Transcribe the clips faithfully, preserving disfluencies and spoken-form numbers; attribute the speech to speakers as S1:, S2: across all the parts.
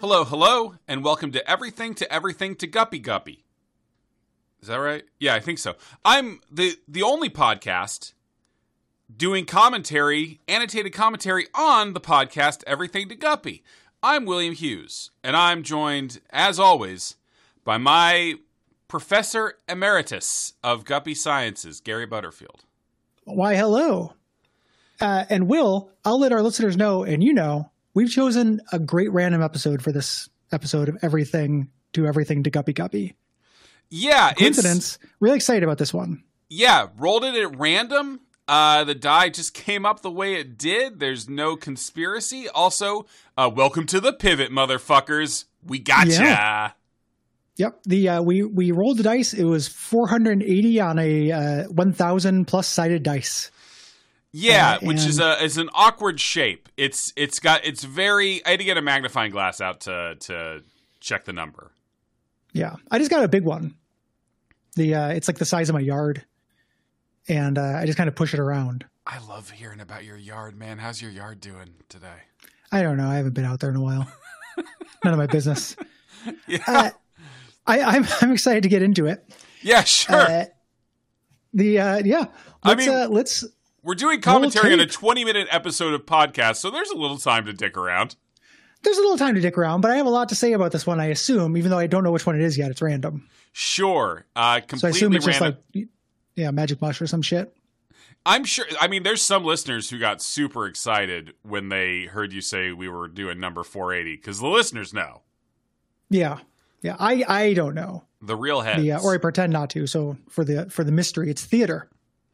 S1: Hello, hello, and welcome to Everything to Everything to Guppy Guppy. Is that right? Yeah, I think so. I'm the the only podcast doing commentary, annotated commentary on the podcast Everything to Guppy. I'm William Hughes, and I'm joined, as always, by my Professor Emeritus of Guppy Sciences, Gary Butterfield.
S2: Why, hello. Uh, and Will, I'll let our listeners know, and you know, we've chosen a great random episode for this episode of Everything to Everything to Guppy Guppy.
S1: Yeah.
S2: Coincidence. It's, really excited about this one.
S1: Yeah. Rolled it at random. Uh, the die just came up the way it did. There's no conspiracy. Also, uh, welcome to the pivot, motherfuckers. We gotcha. Yeah.
S2: Yep. The uh, we we rolled the dice. It was four hundred eighty on a uh, one thousand plus sided dice.
S1: Yeah,
S2: uh,
S1: which is a is an awkward shape. It's it's got it's very. I had to get a magnifying glass out to to check the number.
S2: Yeah, I just got a big one. The uh, it's like the size of my yard, and uh, I just kind of push it around.
S1: I love hearing about your yard, man. How's your yard doing today?
S2: I don't know. I haven't been out there in a while. None of my business.
S1: Yeah,
S2: uh, I, I'm I'm excited to get into it.
S1: Yeah, sure.
S2: Uh, the uh, yeah, let's,
S1: I mean,
S2: uh, let's.
S1: We're doing commentary on a twenty-minute episode of podcast, so there's a little time to dick around.
S2: There's a little time to dick around, but I have a lot to say about this one, I assume, even though I don't know which one it is yet. It's random.
S1: Sure. Uh, completely
S2: so I assume it's
S1: random.
S2: just like, yeah, Magic Mush or some shit.
S1: I'm sure. I mean, there's some listeners who got super excited when they heard you say we were doing number four eighty, because the listeners know.
S2: Yeah. Yeah. I, I don't know.
S1: The real heads.
S2: The, uh, or I pretend not to. So for the for the mystery, it's theater.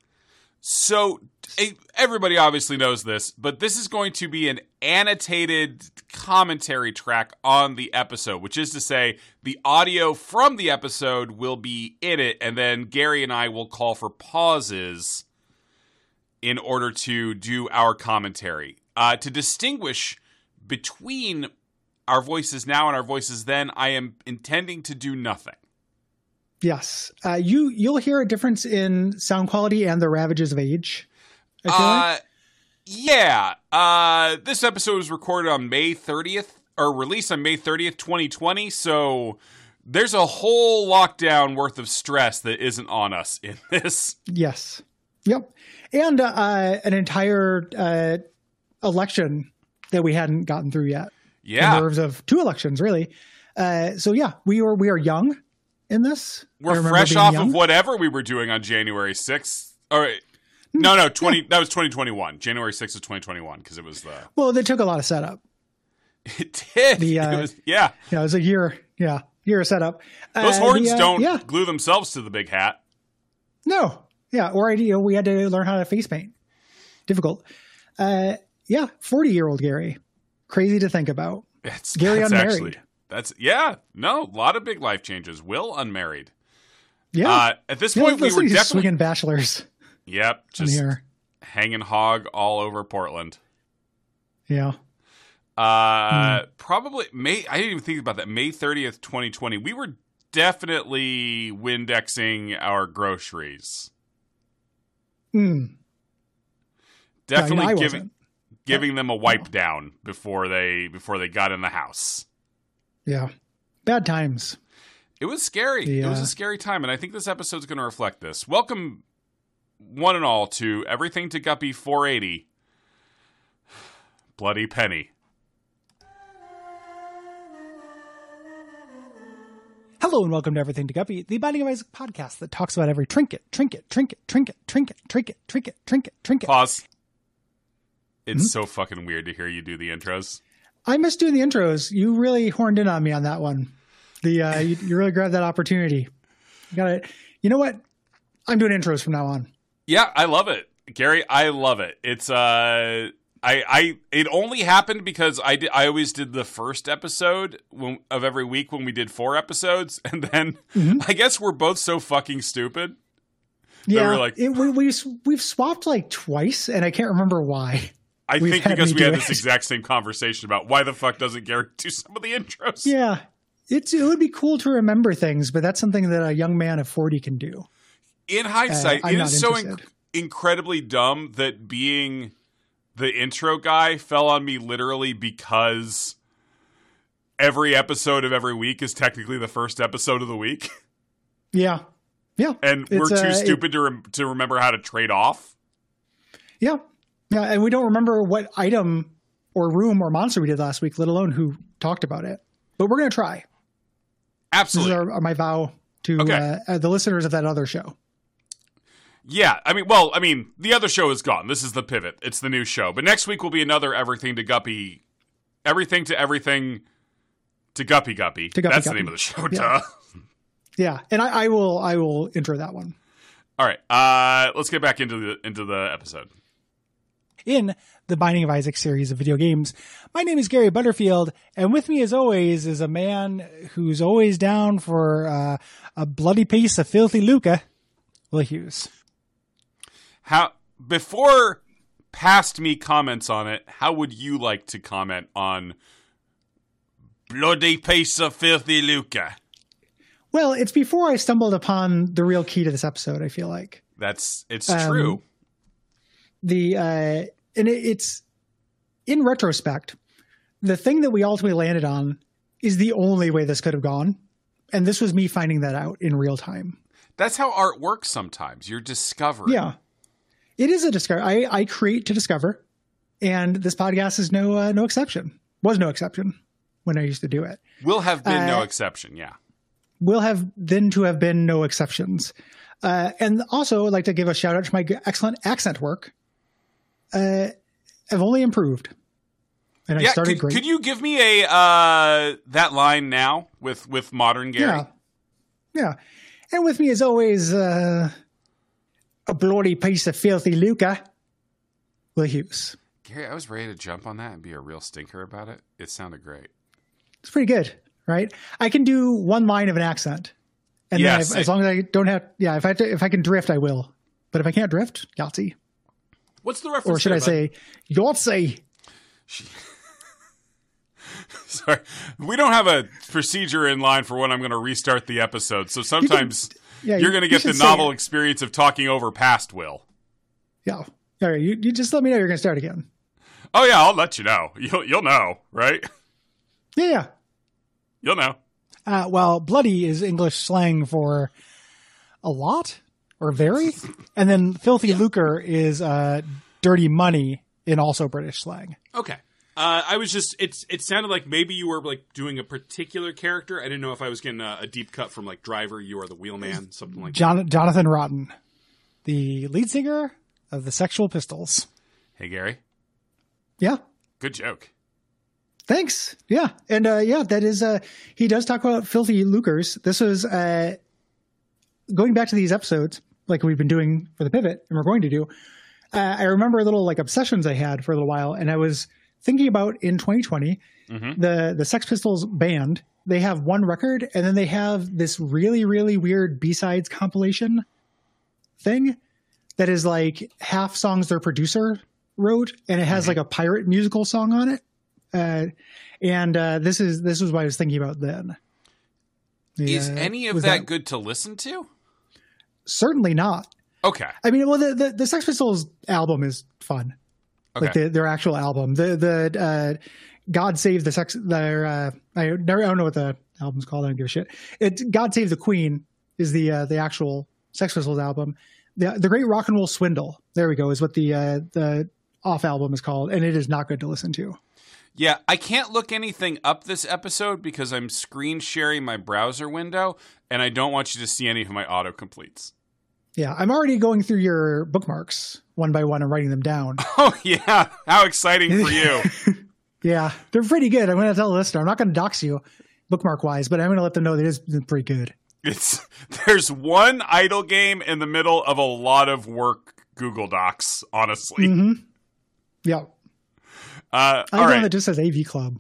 S1: So everybody obviously knows this, but this is going to be an annotated commentary track on the episode, which is to say the audio from the episode will be in it, and then Gary and I will call for pauses in order to do our commentary. Uh, to distinguish between our voices now and our voices then, I am intending to do nothing.
S2: Yes. Uh, you, you'll hear a difference in sound quality and the ravages of age. I feel
S1: uh,
S2: like.
S1: Yeah. Uh, this episode was recorded on May thirtieth, or released on May thirtieth, twenty twenty, so there's a whole lockdown worth of stress that isn't on us in this.
S2: Yes. Yep. And uh, an entire uh, election that we hadn't gotten through yet.
S1: Yeah.
S2: In terms of two elections, really. Uh, so, yeah, we are, we are young in this.
S1: We're fresh off young. of whatever we were doing on January sixth. All right. No, no, twenty. Yeah. That was twenty twenty-one. January sixth of twenty twenty-one, because it was the.
S2: Well, they took a lot of setup.
S1: It did.
S2: The, uh,
S1: it was, yeah.
S2: Yeah, it was a year. Yeah, year of setup.
S1: Those
S2: uh,
S1: horns
S2: the, uh,
S1: don't
S2: yeah.
S1: glue themselves to the big hat.
S2: No. Yeah, or you know, we had to learn how to face paint. Difficult. Uh, yeah, forty-year-old Gary. Crazy to think about.
S1: It's,
S2: Gary
S1: that's
S2: unmarried.
S1: Actually, that's yeah. No, a lot of big life changes. Will unmarried.
S2: Yeah.
S1: Uh, at this
S2: yeah,
S1: point, we were definitely
S2: swinging bachelors.
S1: Yep, just here. Hanging hog all over Portland.
S2: Yeah.
S1: Uh, mm. Probably May. I didn't even think about that. May thirtieth, twenty twenty. We were definitely Windexing our groceries.
S2: Mm.
S1: Definitely
S2: no,
S1: giving
S2: wasn't.
S1: giving them a wipe down before they before they got in the house.
S2: Yeah. Bad times.
S1: It was scary. The, uh, it was a scary time, and I think this episode's going to reflect this. Welcome, one and all, to Everything to Guppy four eighty. Bloody Penny.
S2: Hello and welcome to Everything to Guppy, the Binding of Isaac podcast that talks about every trinket, trinket, trinket, trinket, trinket, trinket, trinket, trinket, trinket.
S1: Pause. It's mm-hmm. so fucking weird to hear you do the intros.
S2: I miss doing the intros. You really horned in on me on that one. The uh, you, you really grabbed that opportunity. You got it. You know what? I'm doing intros from now on.
S1: Yeah, I love it, Gary. I love it. It's uh. I, I it only happened because I did, I always did the first episode when, of every week when we did four episodes, and then mm-hmm. I guess we're both so fucking stupid.
S2: Yeah,
S1: we're like,
S2: it, we, we we've swapped like twice, and I can't remember why.
S1: I think because we had this exact same conversation about why the fuck doesn't Gary do some of the intros?
S2: Yeah, it's it would be cool to remember things, but that's something that a young man of forty can do.
S1: In hindsight,
S2: uh,
S1: it is so inc- incredibly dumb that being the intro guy fell on me literally because every episode of every week is technically the first episode of the week.
S2: Yeah. Yeah.
S1: And
S2: It's,
S1: we're too
S2: uh,
S1: stupid to rem- to remember how to trade off.
S2: Yeah. Yeah. And we don't remember what item or room or monster we did last week, let alone who talked about it. But we're going to try.
S1: Absolutely.
S2: This is our, my vow to
S1: Okay.
S2: uh, the listeners of that other show.
S1: Yeah, I mean, well, I mean, the other show is gone. This is the pivot. It's the new show. But next week will be another Everything to Guppy. Everything to Everything to Guppy Guppy.
S2: To Guppy
S1: That's
S2: Guppy.
S1: the name of the show,
S2: Yeah.
S1: duh.
S2: Yeah. And I, I will I will enter that one.
S1: All right, uh, let's get back into the into the episode.
S2: In the Binding of Isaac series of video games, my name is Gary Butterfield, and with me as always is a man who's always down for uh, a bloody piece of filthy lucre, Will Hughes.
S1: How before past me comments on it, how would you like to comment on bloody piece of filthy lucre?
S2: Well, it's before I stumbled upon the real key to this episode, I feel like.
S1: That's it's
S2: Um,
S1: true.
S2: The uh, and it, it's in retrospect, the thing that we ultimately landed on is the only way this could have gone. And this was me finding that out in real time.
S1: That's how art works sometimes. You're discovering.
S2: Yeah. It is a discover. I, I create to discover, and this podcast is no uh, no exception. Was no exception when I used to do it.
S1: Will have been no
S2: Uh,
S1: exception, yeah.
S2: Will have then to have been no exceptions. Uh, and also, I'd like to give a shout out to my g- excellent accent work. Uh, I've only improved, and I
S1: Yeah,
S2: started
S1: could,
S2: great.
S1: could you give me a uh, that line now with with modern Gary?
S2: Yeah, yeah. And with me, as always, uh, a bloody piece of filthy lucre, Will Hughes.
S1: Gary, I was ready to jump on that and be a real stinker about it. It sounded great.
S2: It's pretty good, right? I can do one line of an accent, and
S1: Yeah,
S2: then
S1: same.
S2: I, as long as I don't have, yeah, if I have to, if I can drift, I will. But if I can't drift, Yahtzee.
S1: What's the reference?
S2: Or should
S1: there,
S2: I
S1: bud?
S2: say Yahtzee?
S1: Sorry, we don't have a procedure in line for when I'm going to restart the episode. So sometimes
S2: Yeah,
S1: you're going to
S2: you
S1: get the
S2: should say
S1: novel
S2: it.
S1: experience of talking over past Will.
S2: Yeah. All right. You, you just let me know you're going to start again.
S1: Oh yeah, I'll let you know. You'll you'll know, right?
S2: Yeah. Yeah.
S1: You'll know.
S2: Uh, well, bloody is English slang for a lot or very. And then filthy lucre is uh, dirty money in also British slang.
S1: Okay. Uh, I was just, it's, it sounded like maybe you were like doing a particular character. I didn't know if I was getting a, a deep cut from like Driver, You Are the Wheelman, something like that.
S2: John, Jonathan Rotten, the lead singer of the Sexual Pistols.
S1: Hey, Gary.
S2: Yeah.
S1: Good joke.
S2: Thanks. Yeah. And uh, yeah, that is, uh, he does talk about filthy lucres. This was uh, going back to these episodes, like we've been doing for the pivot and we're going to do. Uh, I remember little like obsessions I had for a little while, and I was thinking about in twenty twenty,
S1: Mm-hmm.
S2: the, the Sex Pistols band, they have one record and then they have this really, really weird B-sides compilation thing that is like half songs their producer wrote, and it has
S1: Mhm.
S2: like a pirate musical song on it. Uh, and uh, this is this was what I was thinking about then. The,
S1: Is
S2: uh,
S1: any of
S2: was
S1: that good to listen to?
S2: Certainly not.
S1: Okay.
S2: I mean, well, the, the, the Sex Pistols album is fun.
S1: Okay.
S2: Like the, their actual album. The the uh, God Save the Sex. Their uh, I never I don't know what the album's called. I don't give a shit. It God Save the Queen is the uh, the actual Sex Pistols album. The the Great Rock and Roll Swindle. There we go. Is what the uh, the off album is called, and it is not good to listen to.
S1: Yeah, I can't look anything up this episode because I'm screen sharing my browser window, and I don't want you to see any of my autocompletes.
S2: Yeah, I'm already going through your bookmarks one by one and writing them down.
S1: Oh, yeah. How exciting for you.
S2: Yeah, they're pretty good. I'm going to tell the listener. I'm not going to dox you bookmark wise, but I'm going to let them know that it's pretty good.
S1: It's There's one idle game in the middle of a lot of work Google Docs, honestly.
S2: Mm-hmm. Yeah.
S1: Uh,
S2: I
S1: all
S2: have one
S1: right.
S2: that just says A V Club.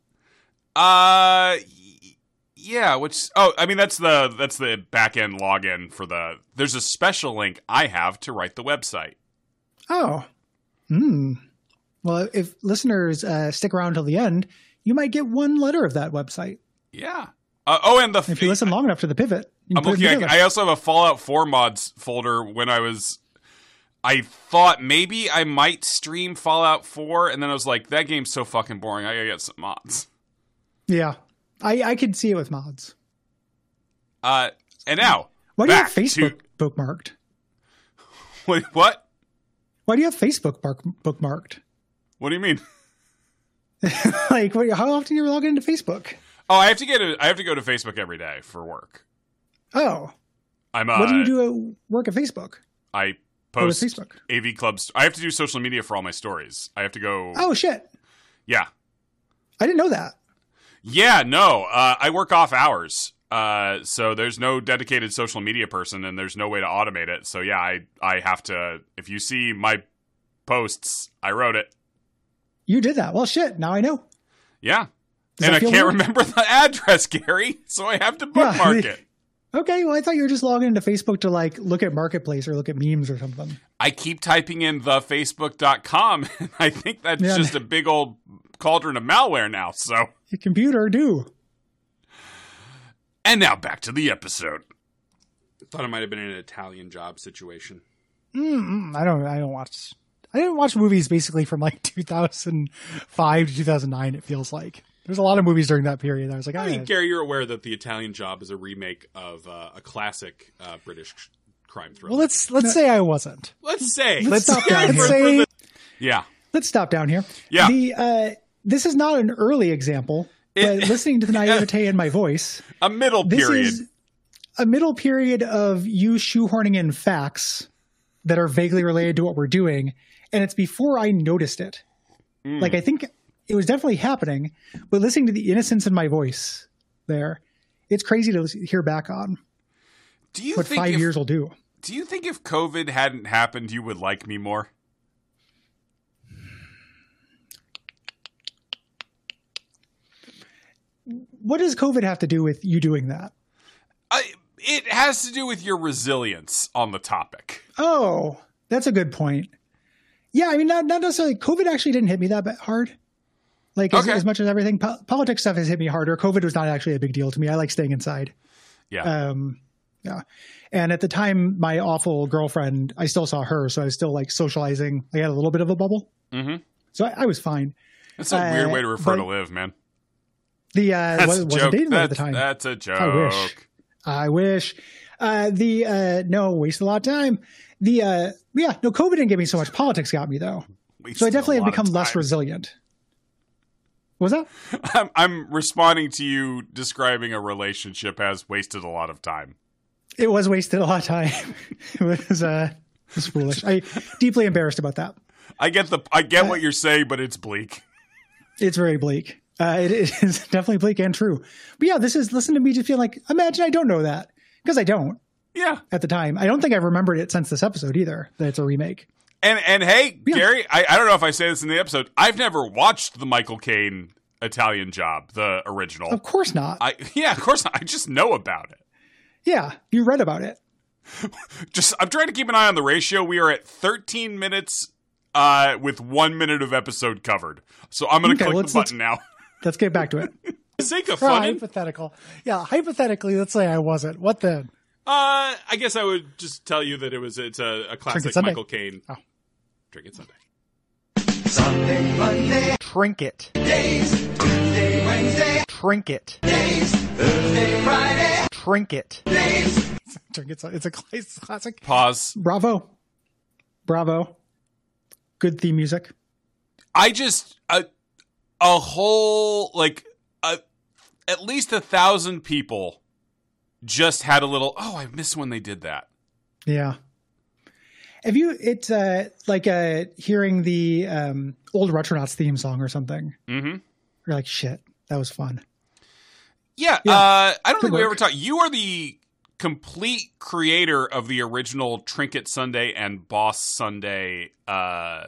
S1: Uh, y- yeah. Which? Oh, I mean that's the that's the back end login for the. There's a special link I have to write the website.
S2: Oh. Hmm. Well, if listeners uh, stick around till the end, you might get one letter of that website.
S1: Yeah. Uh, oh, and the
S2: If you listen long enough to the pivot, you can
S1: I'm
S2: put it
S1: looking.
S2: together.
S1: I, I also have a Fallout four mods folder. When I was, I thought maybe I might stream Fallout four, and then I was like, that game's so fucking boring. I gotta get some mods.
S2: Yeah. I, I could see it with mods.
S1: Uh, and now,
S2: why do you have
S1: back
S2: Facebook
S1: to-
S2: bookmarked?
S1: Wait, what?
S2: Why do you have Facebook bar- bookmarked?
S1: What do you mean?
S2: Like, what, how often do you log into Facebook?
S1: Oh, I have to get a, I have to go to Facebook every day for work.
S2: Oh,
S1: I'm. Uh,
S2: what do you do at work at Facebook?
S1: I
S2: Oh, with
S1: post
S2: Facebook.
S1: A V clubs. I have to do social media for all my stories. I have to go.
S2: Oh shit!
S1: Yeah,
S2: I didn't know that.
S1: yeah. No, uh, I work off hours, uh, so there's no dedicated social media person, and there's no way to automate it. So yeah, I I have to. If you see my posts, I wrote it.
S2: You did that. Well, shit. Now I know.
S1: Yeah,
S2: Does
S1: and
S2: that
S1: I
S2: feel
S1: can't
S2: weird?
S1: remember the address, Gary, so I have to bookmark
S2: Yeah.
S1: it.
S2: Okay. Well, I thought you were just logging into Facebook to like look at Marketplace or look at memes or something.
S1: I keep typing in the facebook dot com, and I think that's
S2: Yeah.
S1: just a big old cauldron of malware now. So,
S2: Your computer do.
S1: and now back to the episode.
S3: Thought it might have been an Italian Job situation.
S2: Mm-mm, I don't. I don't watch. I didn't watch movies basically from like two thousand five to two thousand nine. It feels like there's a lot of movies during that period. I was like,
S3: I
S2: oh,
S3: mean,
S2: yeah.
S3: Gary, you're aware that the Italian Job is a remake of uh, a classic uh, British crime thriller.
S2: Well, let's let's say I wasn't.
S3: let's say.
S2: Let's stop
S3: Gary,
S2: down
S3: for-
S2: here.
S3: for the-
S1: Yeah.
S2: Let's stop down here.
S1: Yeah.
S2: The uh, this is not an early example, but
S1: It-
S2: listening to the naivete in my voice,
S1: A middle
S2: this
S1: period.
S2: is a middle period of you shoehorning in facts that are vaguely related to what we're doing, and it's before I noticed it.
S1: Mm.
S2: Like I think it was definitely happening, but listening to the innocence in my voice there, it's crazy to listen- hear back on
S1: do you
S2: what
S1: think
S2: five
S1: if,
S2: years will do.
S1: do you think if COVID hadn't happened, you would like me more?
S2: What does COVID have to do with you doing that?
S1: I, it has to do with your resilience on the topic.
S2: Oh, that's a good point. Yeah, I mean, not, not necessarily. COVID actually didn't hit me that bit hard. Like, as,
S1: Okay.
S2: as much as everything, po- politics stuff has hit me harder. COVID was not actually a big deal to me. I like staying inside.
S1: Yeah.
S2: Um, yeah. And at the time, my awful girlfriend, I still saw her. So I was still like socializing. I had a little bit of a bubble.
S1: mm-hmm.
S2: So I, I was fine.
S1: That's a
S2: uh,
S1: weird way to refer
S2: but-
S1: to live, man.
S2: The, uh,
S1: That's
S2: was,
S1: a
S2: wasn't
S1: joke.
S2: dating her at the
S1: That's,
S2: time.
S1: that's a joke.
S2: I wish. I wish. Uh, the, uh, no, wasted a lot of time. The, uh, yeah, no, COVID didn't get me so much. Politics got me though.
S1: Wasted
S2: So I definitely
S1: a
S2: have
S1: lot of
S2: become less
S1: time.
S2: resilient. What was that?
S1: I'm, I'm responding to you describing a relationship as wasted a lot of time.
S2: It was wasted a lot of time. It was, uh, it was foolish. I deeply embarrassed about that.
S1: I get the I get
S2: Uh,
S1: what you're saying, but it's bleak.
S2: It's very bleak. Uh, it is definitely bleak and true. But yeah, this is, listen to me just feel like, imagine I don't know that. Because I don't
S1: Yeah.
S2: at the time. I don't think I've remembered it since this episode either, that it's a remake.
S1: And and hey,
S2: Yeah.
S1: Gary, I, I don't know if I say this in the episode. I've never watched the Michael Caine Italian Job, the original.
S2: Of course not.
S1: I yeah, of course not. I just know about it.
S2: Yeah, you read about it.
S1: Just I'm trying to keep an eye on the ratio. We are at thirteen minutes uh, with one minute of episode covered. So I'm going to
S2: Okay,
S1: click
S2: let's-
S1: the
S2: let's-
S1: button now.
S2: Let's get back to it.
S3: For the sake of
S2: For
S3: fun,
S2: hypothetical. Yeah, hypothetically, let's say I wasn't. What then?
S3: uh, I guess I would just tell you that it was it's a, a classic
S2: Sunday.
S3: Michael Caine.
S2: Oh.
S3: Drink it Sunday.
S4: Sunday, Monday,
S2: Trinket.
S4: days, Tuesday, Wednesday,
S2: Trinket.
S4: days, Thursday, Friday,
S2: Trinket.
S4: days.
S2: Trinket. It's a cla- classic.
S1: Pause.
S2: Bravo. Bravo. Good theme music.
S1: I just a a whole like a, at least a thousand people just had a little. Oh, I miss when they did that.
S2: Yeah. Have you, it's uh, like uh, hearing the um, old Retronauts theme song or something.
S1: Mm-hmm.
S2: You're like, shit, that was fun.
S1: Yeah,
S2: Yeah.
S1: uh, I don't
S2: Good
S1: think we
S2: work.
S1: ever talked. You are the complete creator of the original Trinket Sunday and Boss Sunday uh,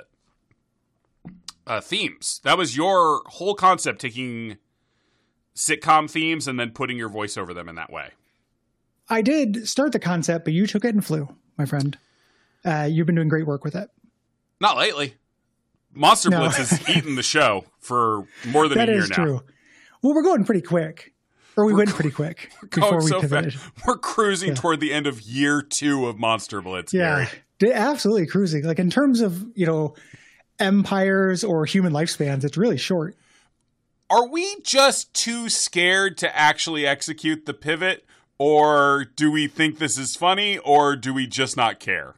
S1: uh, themes. That was your whole concept, taking sitcom themes and then putting your voice over them in that way.
S2: I did start the concept, but you took it and flew, my friend. Uh, you've been doing great work with it.
S1: Not lately. Monster
S2: No.
S1: Blitz has eaten the show for more than
S2: That
S1: a year
S2: is
S1: now.
S2: true. Well, we're going pretty quick. Or we went pretty quick before
S1: Going
S2: we
S1: so
S2: pivoted.
S1: fast. We're cruising
S2: Yeah.
S1: toward the end of year two of Monster Blitz.
S2: Yeah,
S1: Gary.
S2: d- absolutely cruising. Like in terms of, you know, empires or human lifespans, it's really short.
S1: are we just too scared to actually execute the pivot, or do we think this is funny, or do we just not care?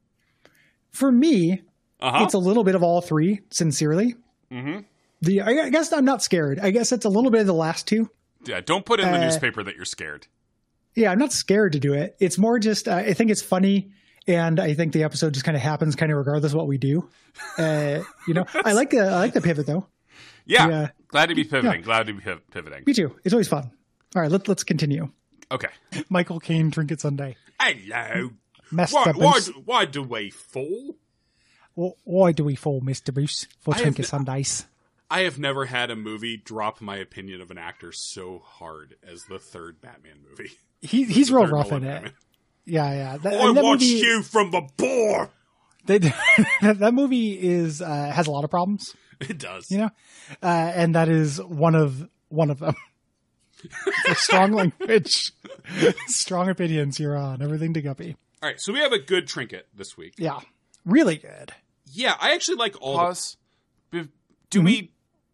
S2: For me,
S1: Uh-huh.
S2: it's a little bit of all three, sincerely.
S1: Mm-hmm.
S2: The I I guess I'm not scared. I guess it's a little bit of the last two.
S1: Yeah, don't put in the
S2: Uh,
S1: newspaper that you're scared.
S2: Yeah, I'm not scared to do it. It's more just uh, I think it's funny, and I think the episode just kind of happens, kind of regardless of what we do. Uh, you know, I like the I like the pivot though.
S1: Yeah,
S2: Yeah.
S1: glad to be pivoting.
S2: Yeah.
S1: Glad to be piv- pivoting.
S2: Me too. It's always fun. All right, let's let's continue.
S1: Okay.
S2: Michael Caine Trinket Sunday.
S3: Hello.
S2: Mister
S3: Why, why,
S2: Bruce.
S3: why do we fall?
S2: Why do we fall, Mister Bruce, for
S3: I have
S2: Trinket
S3: n-
S2: Sundays?
S3: I have never had a movie drop my opinion of an actor so hard as the third Batman movie.
S2: He he's
S3: The
S2: real
S3: third
S2: rough in
S3: Nolan
S2: it.
S3: Batman.
S2: Yeah, yeah. That,
S3: I
S2: and that
S3: watched
S2: movie,
S3: you from the bar.
S2: They, that, that movie is uh, has a lot of problems,
S3: It does.
S2: you know, uh, and that is one of one of them. It's strong language, strong opinions here on everything to Guppy.
S3: All right, so we have a good trinket this week.
S2: Yeah, really good.
S3: Yeah, I actually like all. The,
S1: Pause. Be- Do we?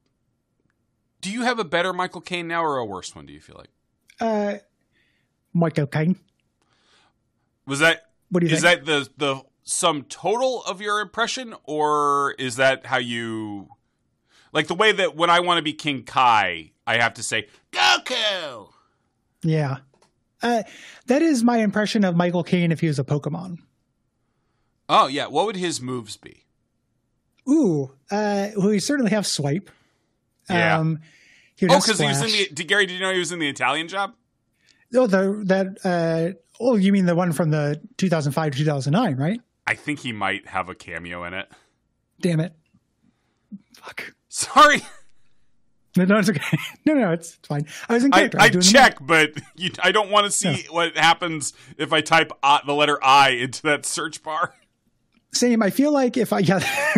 S1: Do you have a better Michael Caine now, or a worse one? Do you feel like?
S2: Uh, Michael Caine.
S1: Was that?
S2: What do you
S1: is
S2: think?
S1: that the the sum total of your impression, or is that how you like the way that when I want to be King Kai, I have to say Goku?
S2: Yeah, uh, that is my impression of Michael Caine if he was a Pokemon.
S1: Oh yeah, what would his moves be?
S2: Ooh, uh, well, he certainly have swipe.
S1: Yeah.
S2: Um, he would
S1: Oh,
S2: have
S1: because he was in
S2: splash.
S1: the. Did, Gary, did you know he was in the Italian Job?
S2: Oh, the that. Uh, oh, you mean the one from the two thousand five to two thousand nine, right?
S1: I think he might have a cameo in it.
S2: Damn it! Fuck.
S1: Sorry,
S2: No, no, it's okay. No, no, it's, it's fine. I was in
S1: I,
S2: character.
S1: I
S2: was doing the-
S1: check, but you, I don't want to see what happens if I type uh, the letter I into that search bar.
S2: Same. I feel like if I, yeah,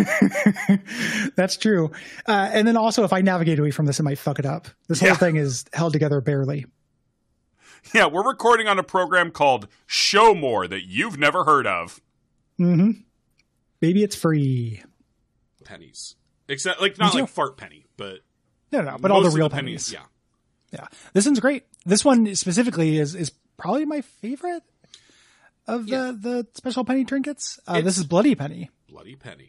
S2: that's true. Uh, and then also if I navigate away from this, it might fuck it up. This
S1: Yeah.
S2: whole thing is held together barely.
S1: Yeah, we're recording on a program called Show More that you've never heard of.
S2: Mm-hmm. Maybe it's free.
S3: pennies, except like not
S2: Me too.
S3: like fart penny, but
S2: No, no, but all
S3: most
S2: the
S3: of
S2: real
S3: pennies.
S2: pennies.
S3: Yeah,
S2: Yeah. This one's great. This one specifically is, is probably my favorite of
S3: Yeah.
S2: the, the special penny trinkets. Uh,
S3: It's-
S2: this is Bloody Penny.
S3: bloody penny.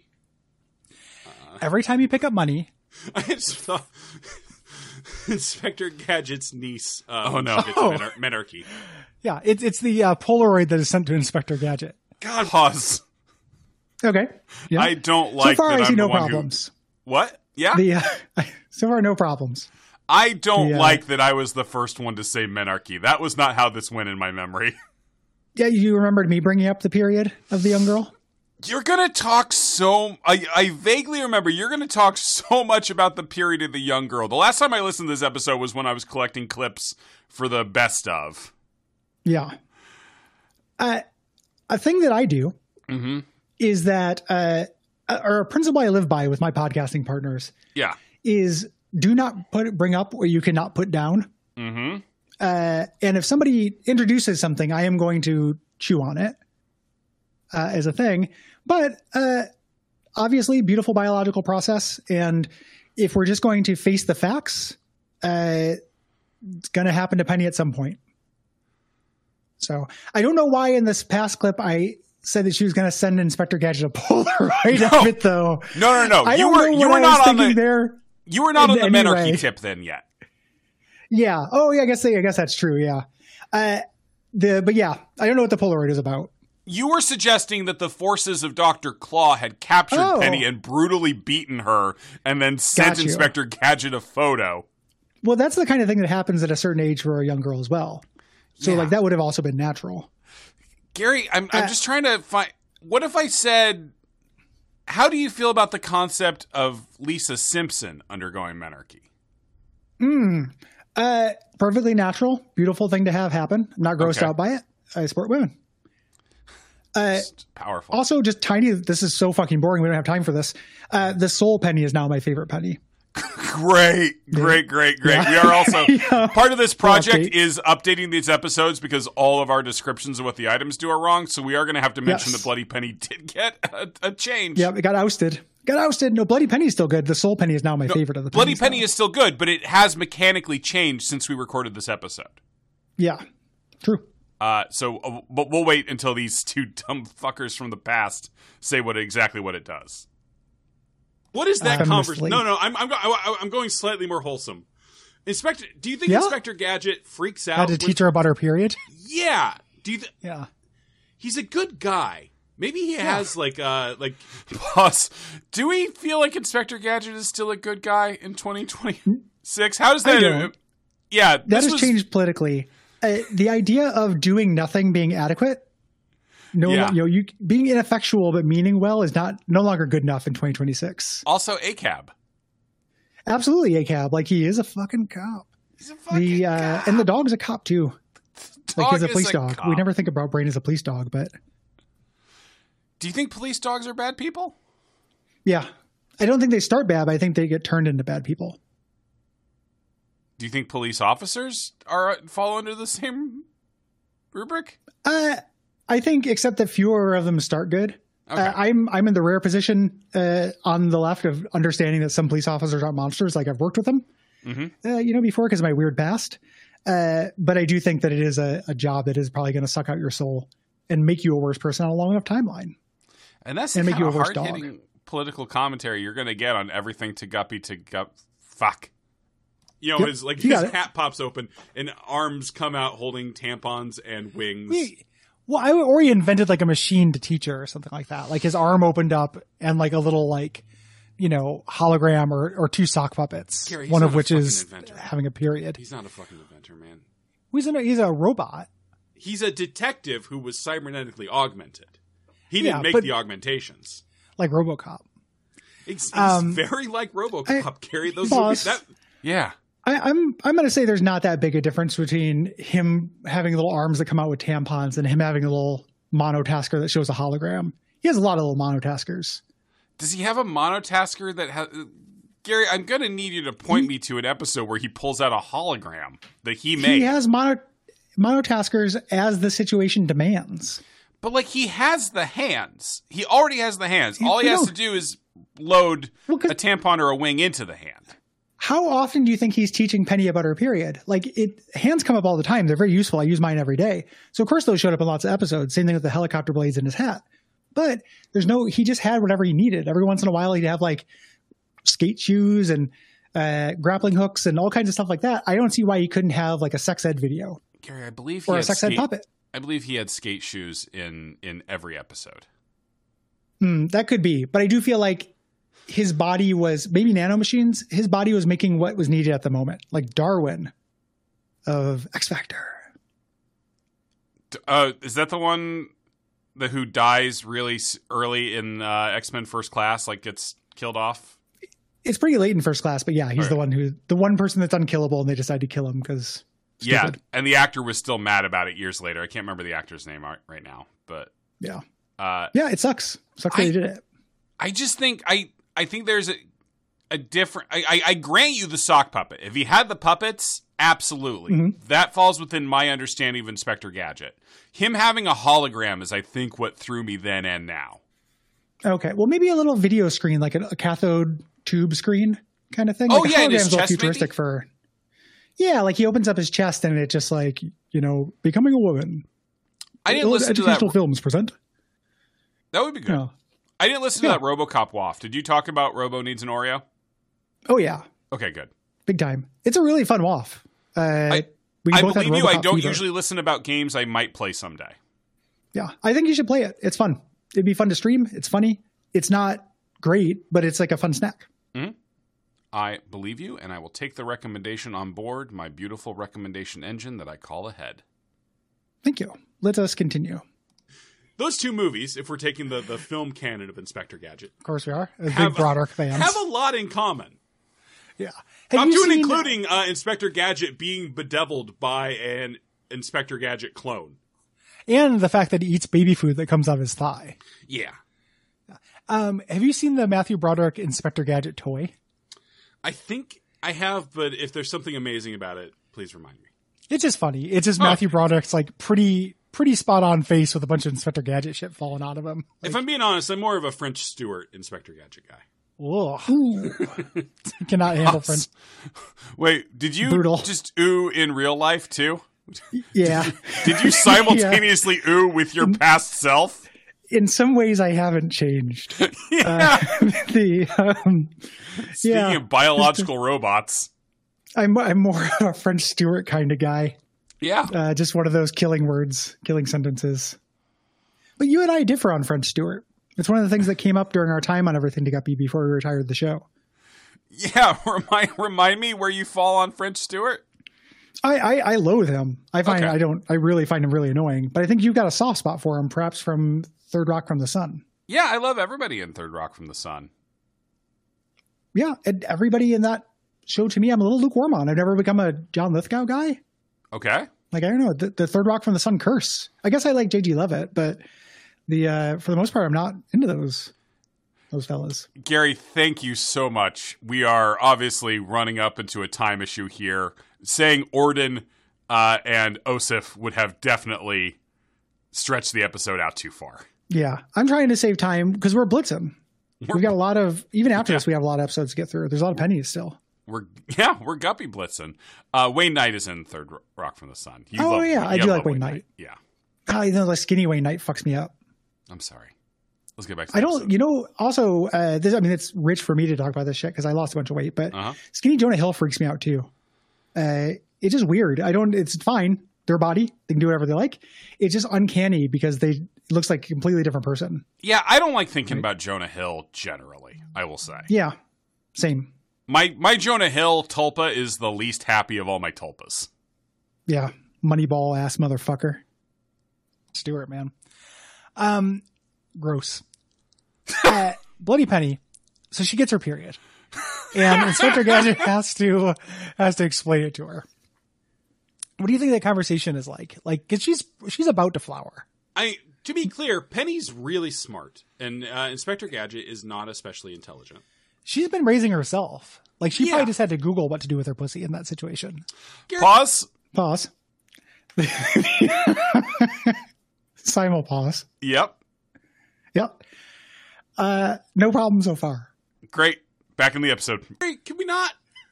S2: Every time you pick up money,
S3: I just thought Inspector Gadget's niece. Um,
S1: Oh, no.
S3: gets
S2: Oh.
S3: Menar- Menarche.
S2: yeah, it's it's the uh, Polaroid that is sent to Inspector Gadget.
S1: God, pause.
S2: Okay. Yeah.
S1: I don't
S2: so
S1: like
S2: far,
S1: that
S2: I see
S1: I'm
S2: no
S1: the one
S2: problems.
S1: who. What? Yeah,
S2: The uh, so far, no problems.
S1: I don't
S2: the, uh,
S1: like that I was the first one to say menarche. That was not how this went in my memory.
S2: Yeah, you remembered me bringing up the period of the young girl?
S1: You're gonna talk so. I, I vaguely remember you're gonna talk so much about the period of the young girl. The last time I listened to this episode was when I was collecting clips for the best of.
S2: Yeah. Uh, a thing that I do
S1: Mm-hmm.
S2: is that, uh, or a principle I live by with my podcasting partners
S1: Yeah.
S2: is do not put bring up what you cannot put down.
S1: Mm-hmm.
S2: Uh, and if somebody introduces something, I am going to chew on it uh, as a thing. But uh, obviously, beautiful biological process. And if we're just going to face the facts, uh, it's going to happen to Penny at some point. So I don't know why in this past clip I said that she was going to send Inspector Gadget a Polaroid
S1: No.
S2: of it, though.
S1: No, no, no.
S2: I
S1: you
S2: don't
S1: were
S2: know
S1: you
S2: what
S1: were
S2: I was
S1: not on
S2: thinking
S1: the
S2: there.
S1: you were not
S2: in
S1: on the
S2: any
S1: menarche
S2: way.
S1: tip then yet.
S2: Yeah. Oh, yeah. I guess. I guess that's true. Yeah. Uh, the but yeah, I don't know what the Polaroid is about.
S1: You were suggesting that the forces of Doctor Claw had captured
S2: Oh.
S1: Penny and brutally beaten her, and then sent
S2: Got you.
S1: Inspector Gadget a photo.
S2: Well, that's the kind of thing that happens at a certain age for a young girl as well. So
S1: Yeah.
S2: like that would have also been natural.
S1: Gary, I'm I'm
S2: Uh,
S1: just trying to find. What if I said, how do you feel about the concept of Lisa Simpson undergoing menarche?
S2: Hmm. Uh, perfectly natural, beautiful thing to have happen. I'm not grossed
S1: Okay.
S2: out by it. I support women. Uh,
S1: It's powerful.
S2: also, just tiny. This is so fucking boring. We don't have time for this. Uh, the soul penny is now my favorite penny.
S1: Great, great, great, great.
S2: Yeah.
S1: We are also
S2: Yeah.
S1: part of this project
S2: update.
S1: is updating these episodes because all of our descriptions of what the items do are wrong. So we are going to have to mention
S2: Yes.
S1: that Bloody Penny did get a, a change.
S2: Yeah, it got ousted. got ousted. No, Bloody Penny is still good. The Soul Penny is now my
S1: No,
S2: favorite of the
S1: Bloody
S2: pennies,
S1: Penny
S2: though.
S1: is still good, but it has mechanically changed since we recorded this episode.
S2: Yeah, true.
S1: Uh, so, uh, but we'll wait until these two dumb fuckers from the past say what exactly what it does.
S3: What is that
S2: Uh,
S3: conversation?
S2: feministly.
S3: No, no, I'm, I'm go- I'm going slightly more wholesome. Inspector, do you think
S2: Yeah?
S3: Inspector Gadget freaks out?
S2: Had to
S3: when-
S2: teach her about her period.
S3: Yeah. Do you? Th-
S2: Yeah.
S3: he's a good guy. Maybe he has like uh like
S1: Plus, do we feel like Inspector Gadget is still a good guy in twenty twenty-six? How does that?
S2: I don't.
S1: Yeah,
S2: That
S1: this
S2: has
S1: was,
S2: changed politically. Uh, the idea of doing nothing being adequate, no,
S1: Yeah.
S2: you know, you being ineffectual but meaning well is not no longer good enough in twenty twenty-six.
S1: Also, A C A B.
S2: Absolutely, A C A B. Like he is a fucking cop.
S1: He's a fucking
S2: The uh,
S1: cop.
S2: and the dog's a cop too. Like
S1: Dog
S2: he's a
S1: is
S2: police
S1: a
S2: dog.
S1: cop.
S2: We never think about Brain as a police dog, but
S1: Do you think police dogs are bad people?
S2: yeah, I don't think they start bad. But I think they get turned into bad people.
S1: Do you think police officers are fall under the same rubric?
S2: Uh, I think, except that fewer of them start good.
S1: Okay.
S2: Uh, I'm I'm in the rare position uh, on the left of understanding that some police officers aren't monsters. Like I've worked with them,
S1: Mhm.
S2: uh, you know, before because of my weird past. Uh, but I do think that it is a, a job that is probably going to suck out your soul and make you a worse person on a long enough timeline.
S1: And that's the
S2: And make
S1: kind
S2: you
S1: of
S2: a worse dog.
S1: hard-hitting political commentary you're going to get on everything to Guppy to Gup. Fuck.
S3: you know
S2: Yep,
S3: his like
S2: you
S3: his
S2: got it.
S3: hat pops open and arms come out holding tampons and wings.
S2: We- Well, I, or he invented like a machine to teach her or something like that. Like his arm opened up and like a little like, you know, hologram or, or two sock puppets,
S3: Gary, he's
S2: one
S3: not
S2: of
S3: a
S2: which
S3: fucking
S2: is
S3: inventor.
S2: having a period.
S3: He's not a fucking inventor, man.
S2: He's a, he's a robot.
S3: He's a detective who was cybernetically augmented. He didn't
S2: Yeah,
S3: make
S2: but-
S3: the augmentations.
S2: Like RoboCop.
S3: He's, he's
S2: Um,
S3: very like RoboCop.
S2: I-
S3: Gary, those
S2: Boss.
S3: movies. That,
S1: Yeah.
S2: I, I'm I'm going to say there's not that big a difference between him having little arms that come out with tampons and him having a little monotasker that shows a hologram. He has a lot of little monotaskers.
S1: Does he have a monotasker that has... Gary, I'm going to need you to point me to an episode where he pulls out a hologram that he made.
S2: He has mono, monotaskers as the situation demands.
S1: But, like, he has the hands. He already has the hands. All he
S2: we
S1: has
S2: don't-
S1: to do is load
S2: Well, 'cause-
S1: a tampon or a wing into the hand.
S2: How often do you think he's teaching Penny about her period? Like it, hands come up all the time. They're very useful. I use mine every day. So of course those showed up in lots of episodes. Same thing with the helicopter blades in his hat. But there's no, he just had whatever he needed. Every once in a while he'd have like skate shoes and uh, grappling hooks and all kinds of stuff like that. I don't see why he couldn't have like a sex ed video
S1: Gary, I believe he
S2: or a
S1: had
S2: sex
S1: skate,
S2: ed puppet.
S1: I believe he had skate shoes in, in every episode.
S2: Hmm, that could be. But I do feel like his body was maybe nanomachines. His body was making what was needed at the moment, like Darwin of X Factor.
S1: Uh, is that the one that who dies really s- early in uh, X-Men First Class, like gets killed off?
S2: It's pretty late in First Class, but yeah, he's
S1: All
S2: the
S1: right.
S2: one who, the one person that's unkillable, and they decide to kill him because
S1: Yeah, and the actor was still mad about it years later. I can't remember the actor's name right right now, but
S2: yeah,
S1: uh,
S2: yeah, it sucks. Sucks that
S1: I-
S2: they did it.
S1: I just think I I think there's a a different. I, I, I grant you the sock puppet. If he had the puppets, absolutely,
S2: Mm-hmm.
S1: that falls within my understanding of Inspector Gadget. Him having a hologram is, I think, what threw me then and now.
S2: Okay, well, maybe a little video screen, like a, a cathode tube screen kind of thing.
S1: Oh,
S2: like
S1: yeah,
S2: a
S1: in his
S2: hologram's a little
S1: chest,
S2: futuristic
S1: maybe?
S2: for. Yeah, like he opens up his chest and it just like you know becoming a woman.
S1: I didn't listen to that.
S2: Educational films present.
S1: That would be good.
S2: No.
S1: I didn't listen
S2: Yeah.
S1: to that RoboCop waft. Did you talk about Robo Needs an Oreo?
S2: Oh yeah,
S1: Okay, good.
S2: big time. It's a really fun waff. Uh,
S1: I,
S2: we
S1: I
S2: both had
S1: believe you. I
S2: RoboCop
S1: don't
S2: fever.
S1: usually listen about games I might play someday.
S2: Yeah, I think you should play it. It's fun. It'd be fun to stream. It's funny. It's not great, but it's like a fun snack.
S1: I believe you, and I will take the recommendation on board, my beautiful recommendation engine that I call ahead.
S2: Thank you. Let us continue.
S3: those two movies, if we're taking the, the film canon of Inspector Gadget,
S2: Of course we are. As
S3: have,
S2: big Broderick fans.
S3: have a lot in common.
S2: yeah. Have
S3: Up
S2: you
S3: to and
S2: seen-
S3: including uh, Inspector Gadget being bedeviled by an Inspector Gadget clone.
S2: And the fact that he eats baby food that comes out of his thigh.
S3: Yeah.
S2: Um, have you seen the Matthew Broderick Inspector Gadget toy?
S3: I think I have, but if there's something amazing about it, please remind me.
S2: It's just funny. It's just
S3: Oh.
S2: Matthew Broderick's like pretty pretty spot on face with a bunch of Inspector Gadget shit falling out of him. Like,
S3: If I'm being honest, I'm more of a French Stewart Inspector Gadget guy.
S5: Ugh.
S2: Ooh.
S5: Cannot handle French.
S1: Wait, did you
S2: Brutal.
S1: just ooh in real life too?
S2: Yeah.
S1: Did you simultaneously ooh with your past self?
S2: In some ways, I haven't changed.
S1: Yeah.
S2: Uh, the um,
S1: Speaking
S2: yeah.
S1: of biological robots.
S2: I'm I'm more of a French Stewart kind of guy.
S1: Yeah.
S2: Uh, just one of those killing words, killing sentences. But you and I differ on French Stewart. It's one of the things that came up during our time on Everything to Guppy before we retired the show.
S1: Yeah. Remind, remind me where you fall on French Stewart.
S2: I, I, I loathe him. I find
S1: Okay.
S2: I don't. I really find him really annoying. But I think you've got a soft spot for him, perhaps from Third Rock from the Sun.
S1: Yeah, I love everybody in Third Rock from the Sun.
S2: Yeah, and everybody in that show to me, I'm a little lukewarm on. I've never become a John Lithgow guy.
S1: Okay.
S2: Like I don't know the, the Third Rock from the Sun curse. I guess I like J G Levitt, but the uh, for the most part, I'm not into those those fellas.
S1: Gary, thank you so much. We are obviously running up into a time issue here. Saying Orden uh, and Osif would have definitely stretched the episode out too far.
S2: Yeah, I'm trying to save time because we're blitzing. We've got a lot of even after
S1: Yeah.
S2: this, we have a lot of episodes to get through. There's a lot of pennies still.
S1: We're yeah, we're guppy blitzing. Uh, Wayne Knight is in Third Ro- Rock from the Sun. You
S2: Oh,
S1: love-
S2: yeah, I
S1: you
S2: do
S1: love
S2: like Wayne Knight.
S1: Yeah,
S2: Oh, you know, the skinny Wayne Knight fucks me up.
S1: I'm sorry. Let's get back to the
S2: I don't,
S1: episode.
S2: you know, also, uh, this, I mean, it's rich for me to talk about this shit because I lost a bunch of weight, but
S1: Uh-huh.
S2: skinny Jonah Hill freaks me out too. Uh, it's just weird. I don't, it's fine. Their body, they can do whatever they like. It's just uncanny because they, it looks like a completely different person.
S1: Yeah, I don't like thinking about Jonah Hill generally, I will say.
S2: Yeah. Same.
S1: My my Jonah Hill tulpa is the least happy of all my tulpas.
S2: Yeah. Moneyball ass motherfucker. Stewart, man. Um, gross. Uh, Bloody Penny. So she gets her period. And Inspector Gadget has to, has to explain it to her. What do you think that conversation is like? Like, 'cause she's, she's about to flower.
S3: I to be clear, Penny's really smart, and uh, Inspector Gadget is not especially intelligent.
S2: She's been raising herself. Like, she
S3: Yeah.
S2: probably just had to Google what to do with her pussy in that situation.
S1: Pause.
S2: Pause. Simul pause.
S1: Yep.
S2: Yep. Uh, no problem so far.
S1: Great. Back in the episode.
S3: Hey, can we not?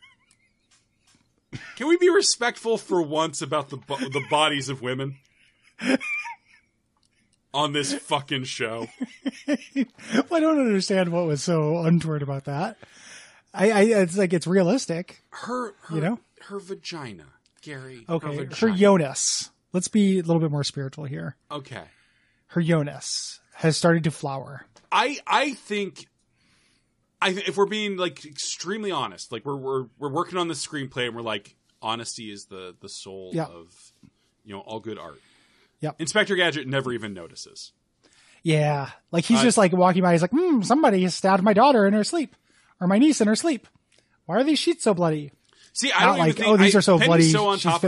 S3: Can we be respectful for once about the bo- the bodies of women on this fucking show?
S2: Well, I don't understand what was so untoward about that. I, I it's like it's realistic.
S3: Her, her
S2: You know?
S3: her vagina, Gary.
S2: Okay,
S3: her,
S2: her
S3: vagina.
S2: Jonas. Let's be a little bit more spiritual here.
S3: Okay,
S2: Her Jonas has started to flower.
S3: I I think. I th- if we're being like extremely honest, like we're we're we're working on the screenplay and we're like honesty is the the soul
S2: Yeah.
S3: of you know all good art.
S2: Yep.
S3: Inspector Gadget never even notices.
S2: Yeah, like he's
S3: Uh,
S2: just like walking by. He's like, hmm, somebody has stabbed my daughter in her sleep, or my niece in her sleep. Why are these sheets so bloody?
S3: See, I
S2: Not
S3: don't
S2: like,
S3: even think
S2: oh, these
S3: I,
S2: are so
S3: Penny's
S2: bloody.
S3: So on
S2: she's
S3: top,
S2: fit-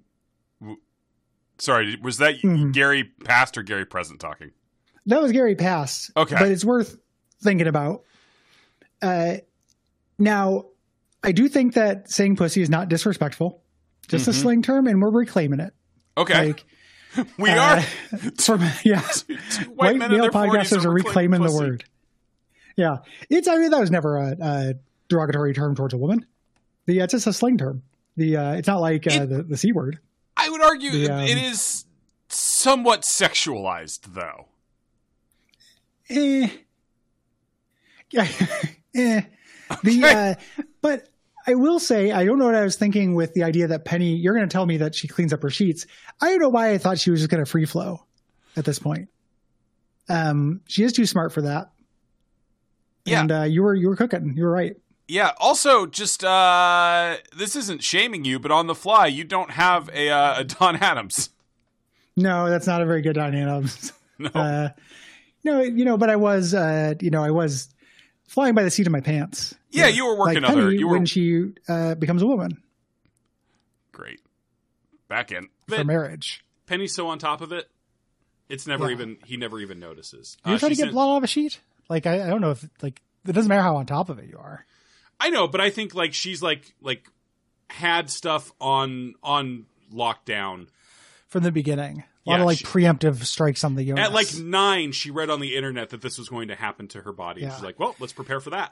S1: Sorry, was that
S2: Mhm.
S1: Gary past or Gary present talking?
S2: That was Gary Pass.
S1: Okay.
S2: But it's worth thinking about. Uh, now, I do think that saying pussy is not disrespectful, just a slang term, and we're reclaiming it.
S1: Okay.
S2: Like,
S1: we
S2: uh,
S1: are.
S2: from, yeah.
S1: Two
S2: White
S1: men in
S2: male
S1: their forties
S2: podcasters are
S1: reclaiming
S2: reclaiming the
S1: pussy.
S2: word. Yeah. It's, I mean, that was never a, a derogatory term towards a woman. The, it's just a slang term. The, uh, it's not like uh,
S1: It-
S2: the, the C word.
S1: I would argue
S2: The,
S1: it-
S2: um,
S1: it is somewhat sexualized, though.
S2: Eh. Yeah. eh. The, uh, but I will say, I don't know what I was thinking with the idea that Penny, you're going to tell me that she cleans up her sheets. I don't know why I thought she was just going to free flow at this point. Um, she is too smart for that.
S1: Yeah.
S2: And, uh, you were, you were cooking. You were right.
S1: Yeah. Also, just uh, this isn't shaming you, but on the fly, you don't have a, uh, a Don Adams.
S2: No, that's not a very good dynamic.
S1: No.
S2: Uh, no, you know, but I was, uh, you know, I was flying by the seat of my pants.
S1: Yeah, you were working
S2: like
S1: other-
S2: Penny
S1: you were-
S2: when she uh, becomes a woman
S1: Great. Back in.
S2: for
S3: But
S2: marriage.
S3: Penny's so on top of it, it's never
S2: Yeah.
S3: even he never even notices.
S2: You
S3: Uh,
S2: try to
S3: she
S2: get
S3: sent-
S2: blood off a sheet? Like I, I don't know if like it doesn't matter how on top of it you are.
S3: I know, but I think like she's like like had stuff on on lockdown.
S2: From the beginning. A lot
S3: Yeah,
S2: of like
S3: she-
S2: preemptive strikes on the Jonas.
S3: At like nine, she read on the internet that this was going to happen to her body.
S2: Yeah.
S3: She's like, "Well, let's prepare for that."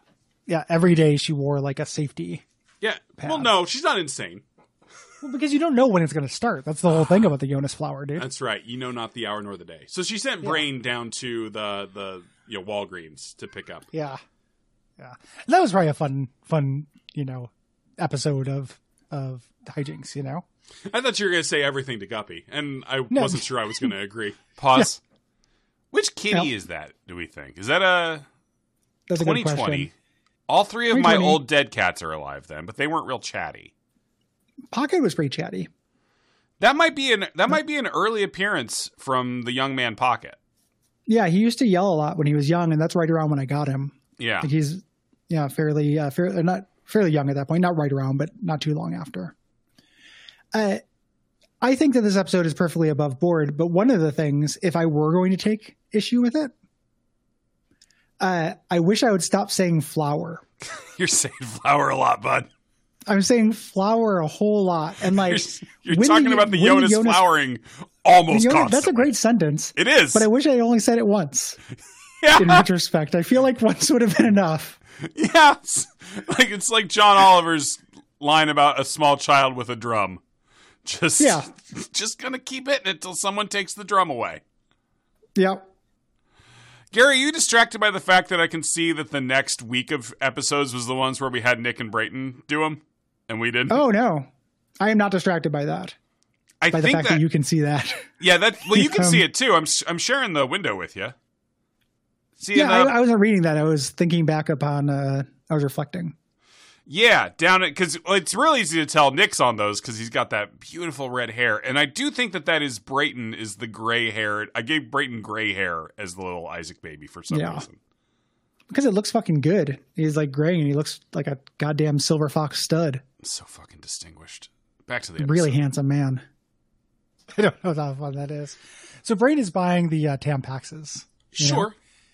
S2: yeah, every day she wore like a safety.
S3: Yeah.
S2: Pad.
S3: Well, no, she's not insane.
S2: Well, because you don't know when it's going to start. That's the whole thing about the Jonas flower, dude.
S3: That's right. You know not the hour nor the day. So she sent Brain down to the the you know Walgreens to pick up.
S2: Yeah. Yeah. That was probably a fun, fun, you know, episode of of hijinks, you know?
S3: I thought you were going to say everything to Guppy, and I
S2: No.
S3: wasn't sure I was going to agree.
S1: Pause. Which kitty
S2: Yeah.
S1: is that, do we think? Is that a
S2: That's a
S1: twenty
S2: good
S1: twenty?
S2: question.
S1: All three of my
S2: twenty twenty.
S1: old dead cats are alive then, but they weren't real chatty.
S2: Pocket was pretty chatty.
S1: That might be an that might be an early appearance from the young man Pocket.
S2: Yeah, he used to yell a lot when he was young, and that's right around when I got him.
S1: Yeah.
S2: Like he's, yeah, fairly, uh, fair, uh, not fairly young at that point, not right around, but not too long after. Uh, I think that this episode is perfectly above board, but one of the things, if I were going to take issue with it, uh, I wish I would stop saying flower.
S1: You're saying flower a lot, bud.
S2: I'm saying flower a whole lot, and like
S1: You're, you're
S2: when
S1: talking about the
S2: when
S1: Jonas, flowering almost
S2: Jonas-
S1: constantly.
S2: that's a great sentence,
S1: It is.
S2: but I wish I only said it once.
S1: yeah.
S2: In retrospect, I feel like once would have been enough.
S1: Yeah. It's like it's like John Oliver's line about a small child with a drum. Just
S2: Yeah.
S1: just gonna keep hitting it till someone takes the drum away.
S2: Yeah.
S1: Gary, are you distracted by the fact that I can see that the next week of episodes was the ones where we had Nick and Brayton do them, and we didn't?
S2: Oh no, I am not distracted by that.
S1: I
S2: By the
S1: think
S2: fact
S1: that,
S2: that you can see that.
S1: yeah, that well, you can
S2: Um,
S1: see it too. I'm I'm sharing the window with you. See,
S2: Yeah,
S1: in the-
S2: I, I wasn't reading that. I was thinking back upon. Uh, I was reflecting.
S1: yeah, down it because it's real easy to tell Nick's on those because he's got that beautiful red hair, and I do think that that is Brayton is the gray haired. I gave Brayton gray hair as the little Isaac baby for some
S2: Yeah.
S1: reason.
S2: Because it looks fucking good. He's like gray and he looks like a goddamn silver fox stud.
S1: So fucking distinguished. Back to the episode.
S2: Really handsome man. I don't know how fun that is. So Brain is buying the uh, Tampaxes. you know?
S3: Sure.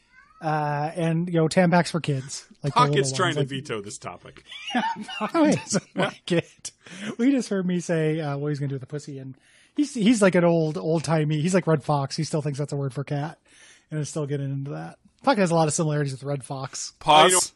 S2: Uh, and, you know, Tampax for kids. Like the
S3: Pocket's
S2: little
S3: trying
S2: ones,
S3: to
S2: like-
S3: veto this topic.
S2: Oh, he doesn't like it. We just heard me say uh, what he's going to do with the pussy, and he's he's like an old old timey. He's like Red Fox. He still thinks that's a word for cat, and is still getting into that. Pocket has a lot of similarities with Red Fox.
S1: Pause.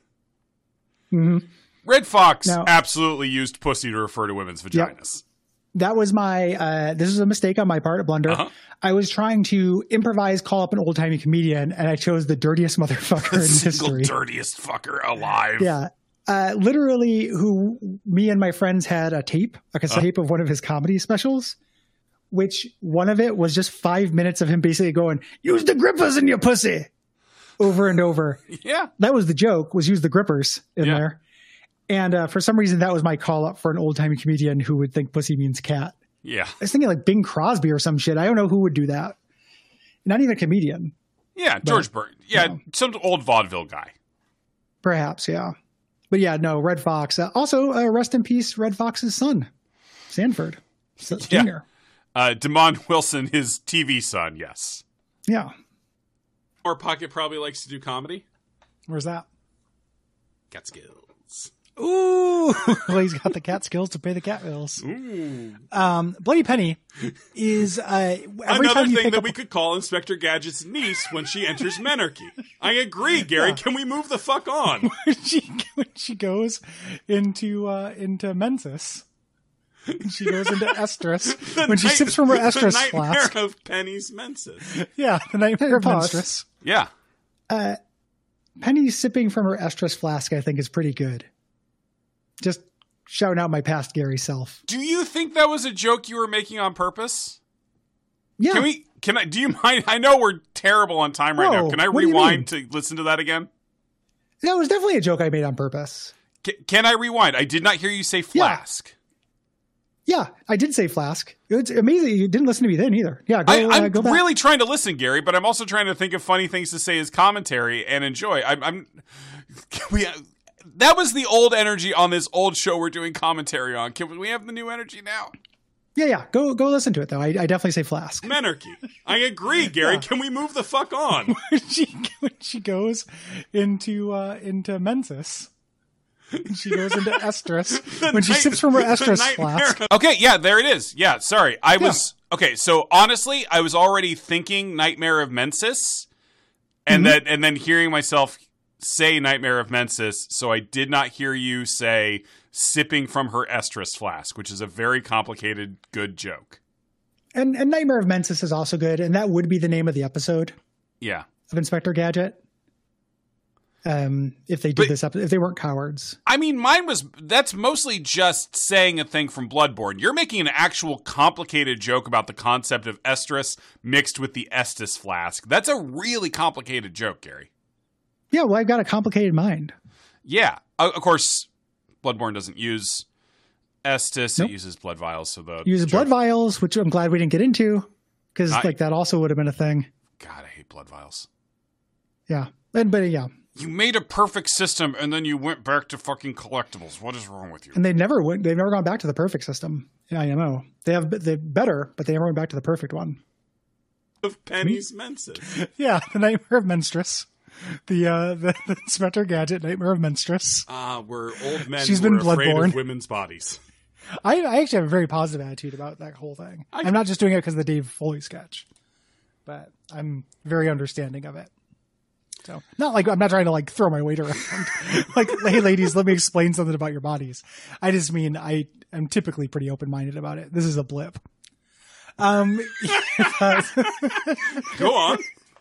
S2: Mhm.
S1: Red Fox
S2: Now-
S1: absolutely used pussy to refer to women's vaginas.
S2: That was my. Uh, this was a mistake on my part, a blunder.
S1: Uh-huh.
S2: I was trying to improvise, call up an old timey comedian, and I chose the dirtiest motherfucker in
S1: Single
S2: history.
S1: dirtiest fucker alive.
S2: Yeah. Uh, literally, who me and my friends had a tape, like a
S1: Uh.
S2: tape of one of his comedy specials, which one of it was just five minutes of him basically going, "Use the grippers in your pussy," over and over.
S1: Yeah.
S2: That was the joke, was use the grippers in
S1: Yeah.
S2: there. And uh, for some reason, that was my call up for an old timey comedian who would think pussy means cat.
S1: Yeah.
S2: I was thinking like Bing Crosby or some shit. I don't know who would do that. Not even a comedian,
S1: Yeah. George Burns. Yeah.
S2: no.
S1: Some old vaudeville guy.
S2: perhaps. Yeah. But yeah, no, Red Fox. Uh, also, uh, rest in peace, Red Fox's son, Sanford. S- Junior.
S1: Uh, Damon Wilson, his T V son. Yes.
S2: Yeah.
S3: Or Pocket probably likes to do comedy.
S2: Where's that?
S3: Got skills.
S2: Ooh, well, he's got the cat skills to pay the cat bills.
S3: Ooh.
S2: Um, Bloody Penny is uh, every
S3: Another
S2: time you
S3: thing
S2: pick
S3: that
S2: up.
S3: we could call Inspector Gadget's niece when she enters Menarche. I agree, Gary. Can we move the fuck on?
S2: when she when she goes into uh, into Mensis, when she goes into estrus,
S3: The
S2: when she
S3: night-
S2: sips from her
S3: the
S2: estrus
S3: nightmare
S2: flask.
S3: of Penny's menses.
S2: Yeah, the nightmare of
S5: Pause.
S2: menstress.
S1: Yeah.
S2: Uh, Penny sipping from her estrus flask, I think, is pretty good. Just shouting out my past Gary self.
S1: Do you think that was a joke you were making on purpose?
S2: Yeah.
S1: Can we? Can I? Do you mind? I know we're terrible on time right now.
S2: Whoa,
S1: Can I
S2: what do you
S1: rewind to listen to that again?
S2: That was definitely a joke I made on purpose.
S1: Can, can I rewind? I did not hear you say flask.
S2: Yeah, I did say flask. It's amazing you didn't listen to me then either. Yeah, go,
S1: I,
S2: uh,
S1: I'm
S2: go back.
S1: really trying to listen, Gary, but I'm also trying to think of funny things to say as commentary and enjoy. I'm. I'm can we, that was the old energy on this old show we're doing commentary on. Can we have the new energy now?
S2: Yeah, yeah. Go go listen to it though. I, I definitely say flask.
S3: Menarche. I agree, Gary.
S2: Yeah.
S3: Can we move the fuck on?
S2: when she when she goes into uh, into Mensis, when she goes into estrus, when she
S3: night-
S2: sips from her
S3: the
S2: estrus
S3: nightmare
S2: flask.
S1: Okay, yeah, there it is. Yeah, sorry. I was okay, so honestly, I was already thinking Nightmare of Mensis and
S2: Mm-hmm.
S1: then and then hearing myself say Nightmare of Mensis, so I did not hear you say sipping from her estrus flask, which is a very complicated, good joke.
S2: And, and Nightmare of Mensis is also good, and that would be the name of the episode
S1: Yeah.
S2: of Inspector Gadget. Um, if they did
S1: But-
S2: this episode, if they weren't cowards.
S1: I mean, mine was, that's mostly just saying a thing from Bloodborne. You're making an actual complicated joke about the concept of estrus mixed with the Estus flask. That's a really complicated joke, Gary.
S2: Yeah, well, I've got a complicated mind.
S1: Yeah. O- Of course, Bloodborne doesn't use Estus.
S2: Nope.
S1: It uses blood vials. So the
S2: Uses
S1: joke-
S2: blood vials, which I'm glad we didn't get into, because
S1: I-
S2: like that also would have been a thing.
S1: God, I hate blood vials.
S2: Yeah, and but yeah,
S1: You made a perfect system and then you went back to fucking collectibles. What is wrong with you?
S2: and they never went. They've never gone back to the perfect system in I M O. They have they better, but they never went back to the perfect one.
S3: Of Penny's Menses.
S5: Yeah, the Nightmare of Menstress. The uh the, the Inspector Gadget Nightmare of Menstress.
S3: Uh, we're old men
S5: She's
S3: who
S5: been
S3: are afraid
S5: bloodborne.
S3: of women's bodies.
S5: I, I actually have a very positive attitude about that whole thing.
S3: I-
S5: I'm not just doing it because of the Dave Foley sketch, but I'm very understanding of it. So not like I'm not trying to like throw my weight around. Like, hey ladies, let me explain something about your bodies. I just mean I am typically pretty open minded about it. This is a blip. Um,
S3: Go on.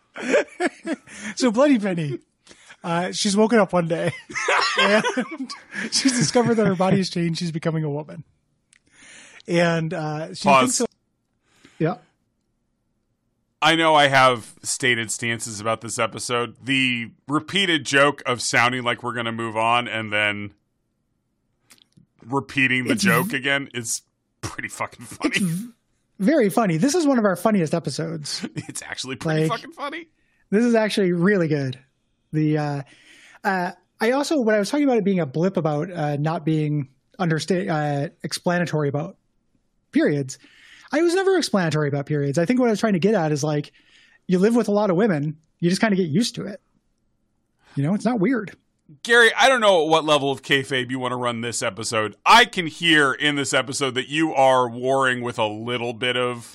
S5: so Bloody Penny, uh, she's woken up one day and she's discovered that her body has changed. She's becoming a woman, and uh, she
S1: Pause.
S5: thinks so-
S2: Yeah,
S1: I know I have stated stances about this episode. The repeated joke of sounding like we're going to move on and then repeating the
S2: It's
S1: joke again is pretty fucking funny.
S2: very funny. This is one of our funniest episodes.
S1: It's actually pretty
S2: Like-
S1: fucking funny.
S2: This is actually really good. The uh, uh, I also when I was talking about it being a blip about uh, not being understa- uh, explanatory about periods, I was never explanatory about periods. I think what I was trying to get at is like you live with a lot of women, you just kind of get used to it. You know, it's not weird.
S1: Gary, I don't know at what level of kayfabe you want to run this episode. I can hear in this episode that you are warring with a little bit of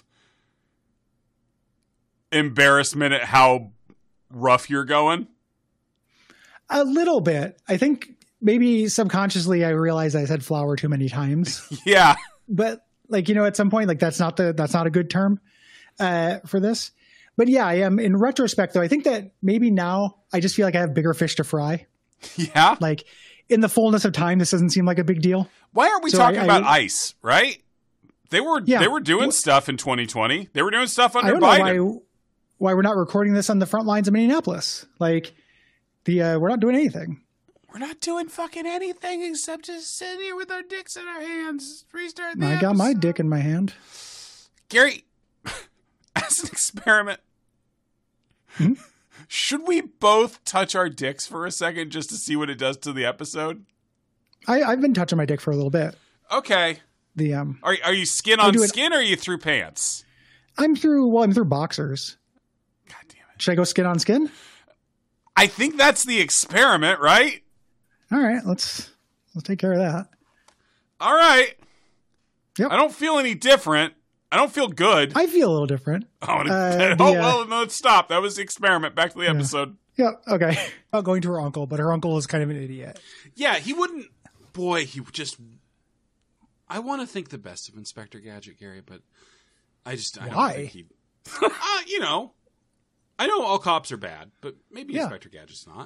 S1: embarrassment at how rough you're going.
S2: A little bit. I think maybe subconsciously I realized I said flower too many times.
S1: Yeah.
S2: But like, you know, at some point, like that's not the, that's not a good term uh, for this. But yeah, I am in retrospect though. I think that maybe now I just feel like I have bigger fish to fry.
S1: Yeah.
S2: Like in the fullness of time, this doesn't seem like a big deal.
S1: Why aren't we
S2: So
S1: talking
S2: I- I-
S1: about ICE, right? They were
S2: Yeah.
S1: they were doing
S2: What-
S1: stuff in twenty twenty. They were doing stuff
S2: I
S1: under
S2: don't know
S1: Biden.
S2: why, why we're not recording this on the front lines of Minneapolis. Like the, uh, we're not doing anything.
S1: We're not doing fucking anything except just sitting here with our dicks in our hands. Restart the
S2: I got my
S1: episode.
S2: dick in my hand.
S1: Gary, as an experiment,
S2: Hmm?
S1: should we both touch our dicks for a second just to see what it does to the episode?
S2: I, I've been touching my dick for a little bit.
S1: Okay.
S2: The, um,
S1: Are, are you skin
S2: I
S1: on
S2: do it-
S1: skin or are you through pants?
S2: I'm through, well, I'm through boxers.
S1: God damn it.
S2: Should I go skin on skin?
S1: I think that's the experiment, right?
S2: All right, let's, let's take care of that.
S1: All right.
S2: Yep.
S1: I don't feel any different. I don't feel good.
S2: I feel a little different.
S1: Oh, and-
S2: Uh,
S1: oh
S2: the, uh,
S1: well, no, let's stop. That was the experiment. Back to the episode.
S2: Yeah. Okay.
S5: about going to her uncle, but her uncle is kind of an idiot.
S3: Yeah, he wouldn't. Boy, he would just. I want to think the best of Inspector Gadget, Gary, but I just I
S5: Why?
S3: don't think he. uh, you know, I know all cops are bad, but maybe
S5: Yeah.
S3: Inspector Gadget's not.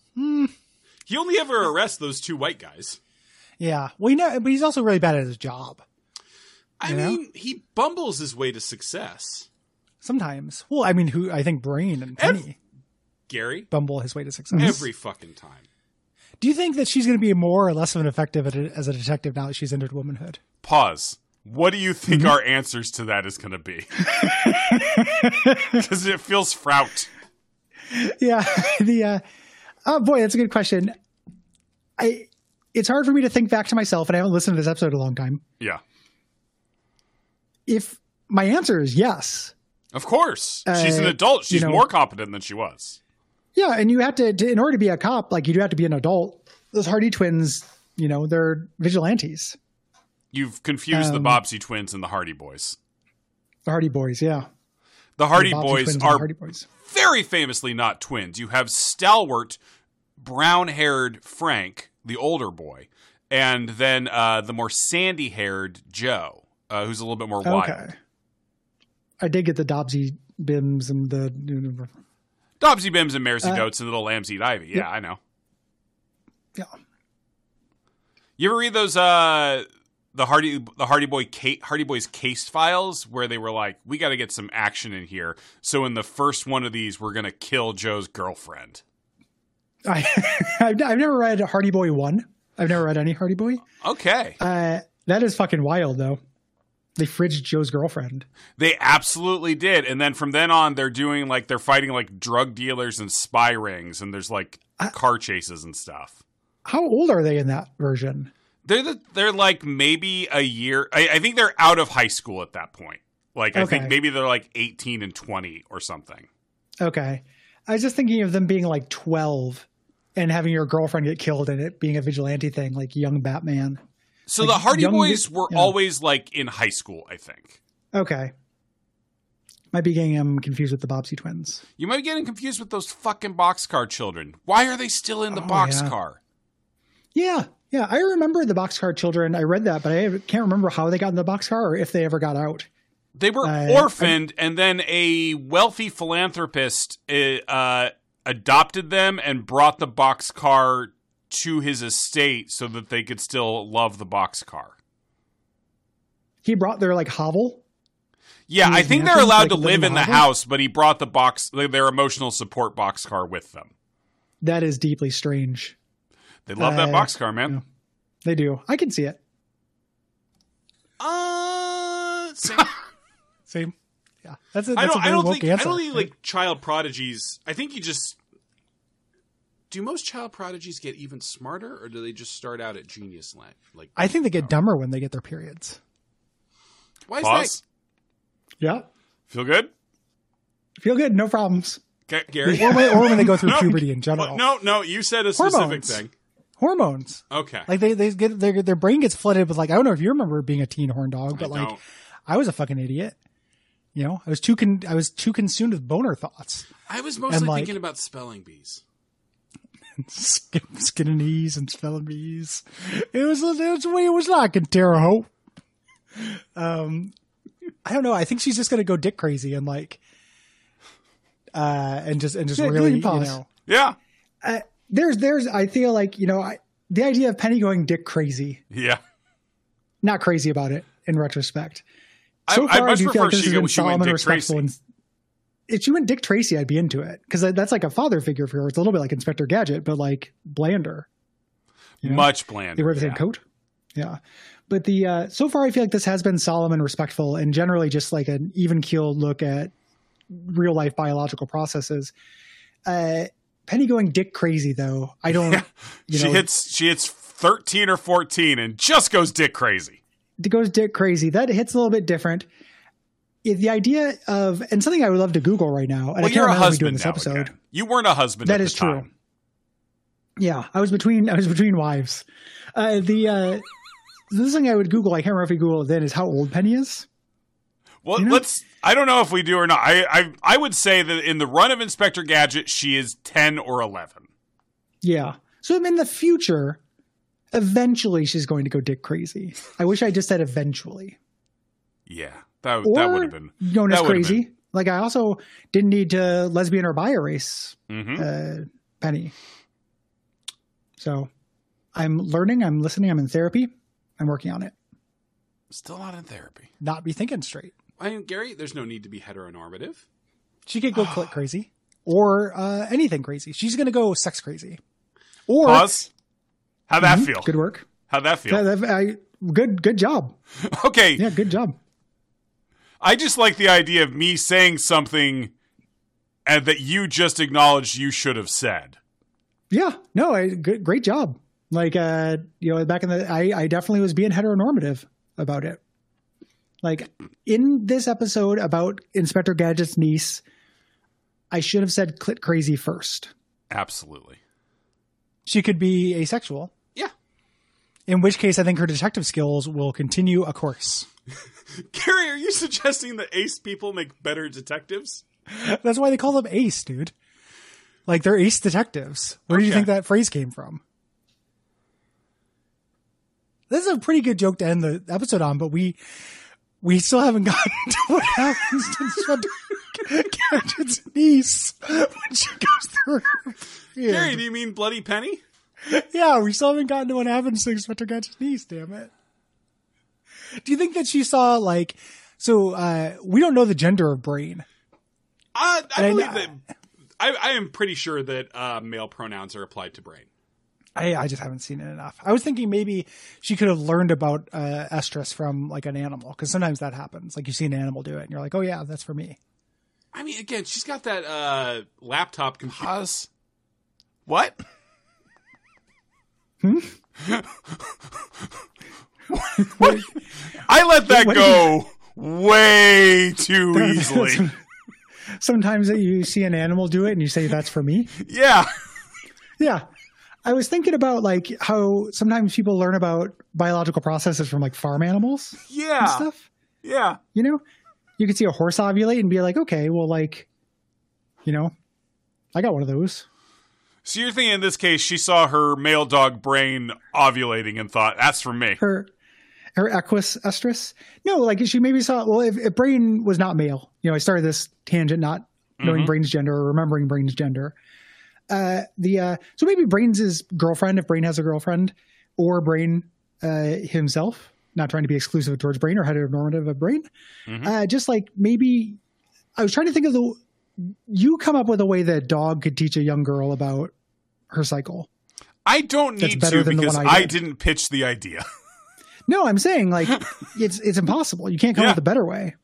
S3: He only ever arrests those two white guys.
S5: Yeah, well, you know, but he's also really bad at his job.
S3: I
S5: You know?
S3: mean, he bumbles his way to success.
S5: Sometimes. Well, I mean, who I think Brain and
S3: Ev-
S5: Penny
S3: Gary,
S5: bumble his way to success.
S3: every fucking time.
S5: Do you think that she's going to be more or less of an effective at a, as a detective now that she's entered womanhood?
S1: Pause. What do you think
S2: Mm-hmm.
S1: our answers to that is going to be? Because it feels fraught.
S2: Yeah. The, uh, oh boy, that's a good question. I, it's hard for me to think back to myself, and I haven't listened to this episode in a long time.
S1: Yeah.
S2: If my answer is yes,
S1: Of course. She's an
S2: Uh,
S1: adult. She's
S2: you know-
S1: more competent than she was.
S2: yeah, and you have to, to, in order to be a cop, like you do have to be an adult. Those Hardy twins, you know, they're vigilantes.
S1: You've confused the
S2: Um,
S1: Bobbsey twins and the Hardy Boys.
S2: The Hardy Boys, yeah.
S1: The Hardy
S2: The Bobbsey
S1: Boys
S2: twins and the
S1: are
S2: Hardy Boys.
S1: very famously not twins. You have stalwart, brown-haired Frank, the older boy, and then uh, the more sandy-haired Joe, uh, who's a little bit more wild.
S2: Okay. I did get the Dobsy Bims and the
S1: Dobsy Bims and Maresy
S2: Uh,
S1: Goats and little Lambs Eat Ivy. Yeah,
S2: yeah.
S1: I know.
S2: yeah.
S1: You ever read those uh, the Hardy the Hardy Boy Ca- Hardy Boys case files where they were like, we got to get some action in here. So in the first one of these, we're gonna kill Joe's girlfriend.
S2: I I've, I've never read Hardy Boy one. I've never read any Hardy Boy.
S1: Okay,
S2: Uh, that is fucking wild though. They fridged Joe's girlfriend.
S1: they absolutely did. And then from then on, they're doing like they're fighting like drug dealers and spy rings, and there's like car chases and stuff.
S2: How old are they in that version?
S1: They're the, they're like maybe a year. I, I think they're out of high school at that point. Like I think
S2: Okay.
S1: maybe they're like eighteen and twenty or something.
S2: Okay. I was just thinking of them being like twelve and having your girlfriend get killed and it being a vigilante thing, like young Batman.
S1: So
S2: Like
S1: the Hardy
S2: young-
S1: Boys were
S2: yeah.
S1: always like in high school, I think.
S2: Okay. Might be getting them confused with the Bobbsey twins.
S1: You might be getting confused with those fucking boxcar children. Why are they still in the
S2: Oh,
S1: boxcar?
S2: Yeah. Yeah. I remember the Boxcar Children. I read that, but I can't remember how they got in the boxcar or if they ever got out.
S1: They were
S2: Uh,
S1: orphaned, and then a wealthy philanthropist uh, adopted them and brought the boxcar to his estate so that they could still love the boxcar.
S2: He brought their like hovel.
S1: Yeah,
S2: He
S1: I
S2: was
S1: think they're
S2: mansions,
S1: allowed
S2: like,
S1: to
S2: live
S1: live
S2: in
S1: in
S2: the
S1: the
S2: hovel?
S1: house, but he brought the box, their emotional support boxcar with them.
S2: That is deeply strange.
S1: They love that
S2: Uh,
S1: boxcar, man.
S2: yeah. They do. I can see it.
S1: Uh, same.
S2: Same. Yeah. That's a,
S3: I
S2: that's
S3: don't.
S2: a
S3: I
S2: very
S3: don't
S2: woke
S3: think. I
S2: answer.
S3: don't think like child prodigies. I think you just. Do most child prodigies get even smarter, or do they just start out at genius land? Like,
S2: I think they get dumber when they get their periods.
S3: why is
S1: Pause.
S2: Yeah.
S1: Feel good?
S2: Feel good. No problems.
S1: Okay, Gary.
S2: Or when, or when they go through
S3: No.
S2: puberty in
S3: that?
S2: general.
S3: No, no. You said a specific
S2: Hormones.
S3: thing.
S2: Hormones.
S3: Okay.
S2: Like they, they get their their brain gets flooded with like I don't know if you remember being a teen horn dog, but
S3: I
S2: like
S3: don't.
S2: I was a fucking idiot. You know, I was too con- I was too consumed with boner thoughts.
S3: I was mostly
S2: and, like-
S3: thinking about spelling bees.
S2: Skin, skinning knees and spelling bees. It was that's the way it was like in Terre Haute. Um, I don't know. I think she's just gonna go dick crazy and like, uh, and just and just Yeah, really, good you pause. know,
S1: Yeah.
S2: uh, there's there's I feel like you know I, the idea of Penny going dick crazy,
S1: Yeah.
S2: not crazy about it in retrospect.
S1: I-
S2: So
S1: I'd
S2: far, I
S1: much
S2: do feel
S1: prefer
S2: like this
S1: she
S2: has
S1: go-
S2: been
S1: she went
S2: solemn and
S1: Dick
S2: respectful.
S1: Tracy.
S2: And if she went Dick Tracy, I'd be into it because that's like a father figure for her. It's a little bit like Inspector Gadget, but like blander. You know?
S1: Much blander.
S2: They wear the same
S1: yeah.
S2: coat. Yeah. But the uh, so far, I feel like this has been solemn and respectful and generally just like an even keeled look at real life biological processes. Uh, Penny going dick crazy, though. I don't, you
S1: she
S2: know,
S1: hits she hits thirteen or fourteen and just goes dick crazy.
S2: it goes dick crazy. That hits a little bit different. If the idea of, and something I would love to Google right now, and
S1: Well,
S2: I can't
S1: you're a
S2: remember if we do in
S1: husband
S2: this
S1: now
S2: episode.
S1: again. You weren't a husband
S2: That
S1: at the
S2: is true.
S1: time.
S2: Yeah, I was between I was between wives. Uh, the uh, this thing I would Google, I can't remember if we Googled it then, is how old Penny is.
S1: Well,
S2: You know?
S1: let's. I don't know if we do or not. I, I I would say that in the run of Inspector Gadget, she is ten or eleven.
S2: Yeah. So in the future, eventually she's going to go dick crazy. I wish I just said eventually.
S1: Yeah, that
S2: Or
S1: that would have been.
S2: known as
S1: that would've
S2: crazy. Like I also didn't need to lesbian or bi erase
S1: Mhm.
S2: uh, Penny. So I'm learning, I'm listening, I'm in therapy. I'm working on it.
S1: Still not in therapy.
S2: Not be thinking straight.
S3: I mean, Gary, there's no need to be heteronormative.
S2: She could go clit crazy or uh, anything crazy. She's going to go sex crazy. Or
S1: Pause. How'd that
S2: Mhm.
S1: feel?
S2: Good work.
S1: How'd that feel?
S2: Yeah, that- I- good, good job.
S1: Okay,
S2: Yeah, good job.
S1: I just like the idea of me saying something and that you just acknowledged you should have said.
S2: Yeah, no, I, good, great job. Like, uh, you know, back in the, I, I definitely was being heteronormative about it. Like in this episode about Inspector Gadget's niece, I should have said clit crazy first.
S1: Absolutely.
S2: She could be asexual.
S3: Yeah.
S2: In which case, I think her detective skills will continue a course.
S3: Gary, are you suggesting that ace people make better detectives?
S2: That's why they call them ace, dude.
S5: Like they're ace detectives. Where do you
S1: Okay.
S5: think that phrase came from? This is a pretty good joke to end the episode on, but we we still haven't gotten to what happens to Inspector Gadget's niece when she goes through her beard.
S3: Gary, do you mean Bloody Penny?
S5: Yeah, we still haven't gotten to what happens to Inspector Gadget's niece, damn it. Do you think that she saw, like, so uh, we don't know the gender of Brain.
S3: Uh, I
S5: And I-
S3: believe that. I, I am pretty sure that uh, male pronouns are applied to Brain.
S5: I, I just haven't seen it enough. I was thinking maybe she could have learned about uh, estrus from like an animal, because sometimes that happens. Like you see an animal do it, and you're like, "Oh yeah, that's for me."
S3: I mean, again, she's got that uh, laptop computer.
S1: Pause. What? What? I let that
S2: What-
S1: go way too easily.
S2: Sometimes you see an animal do it and you say, that's for me.
S1: Yeah.
S2: Yeah. I was thinking about like how sometimes people learn about biological processes from like farm animals and
S1: Yeah.
S2: stuff.
S1: Yeah.
S2: You know, you could see a horse ovulate and be like, okay, well, like, you know, I got one of those.
S1: So you're thinking in this case, she saw her male dog Brain ovulating and thought, that's for me.
S2: Her, her equus estrus. No, like she maybe saw, well, if, if Brain was not male, you know, I started this tangent not knowing
S1: Mhm.
S2: Brain's gender or remembering Brain's gender. Uh, the, uh, so maybe Brain's his girlfriend, if Brain has a girlfriend, or Brain, uh, himself, not trying to be exclusive towards Brain or heteronormative of Brain.
S1: Mhm.
S2: Uh, just like maybe I was trying to think of the, you come up with a way that a dog could teach a young girl about her cycle.
S1: I don't
S2: That's
S1: need
S2: better
S1: to
S2: than the
S1: because
S2: one
S1: I,
S2: I did.
S1: didn't pitch the idea.
S2: No, I'm saying like it's, it's impossible. You can't come
S1: Yeah.
S2: up with a better way.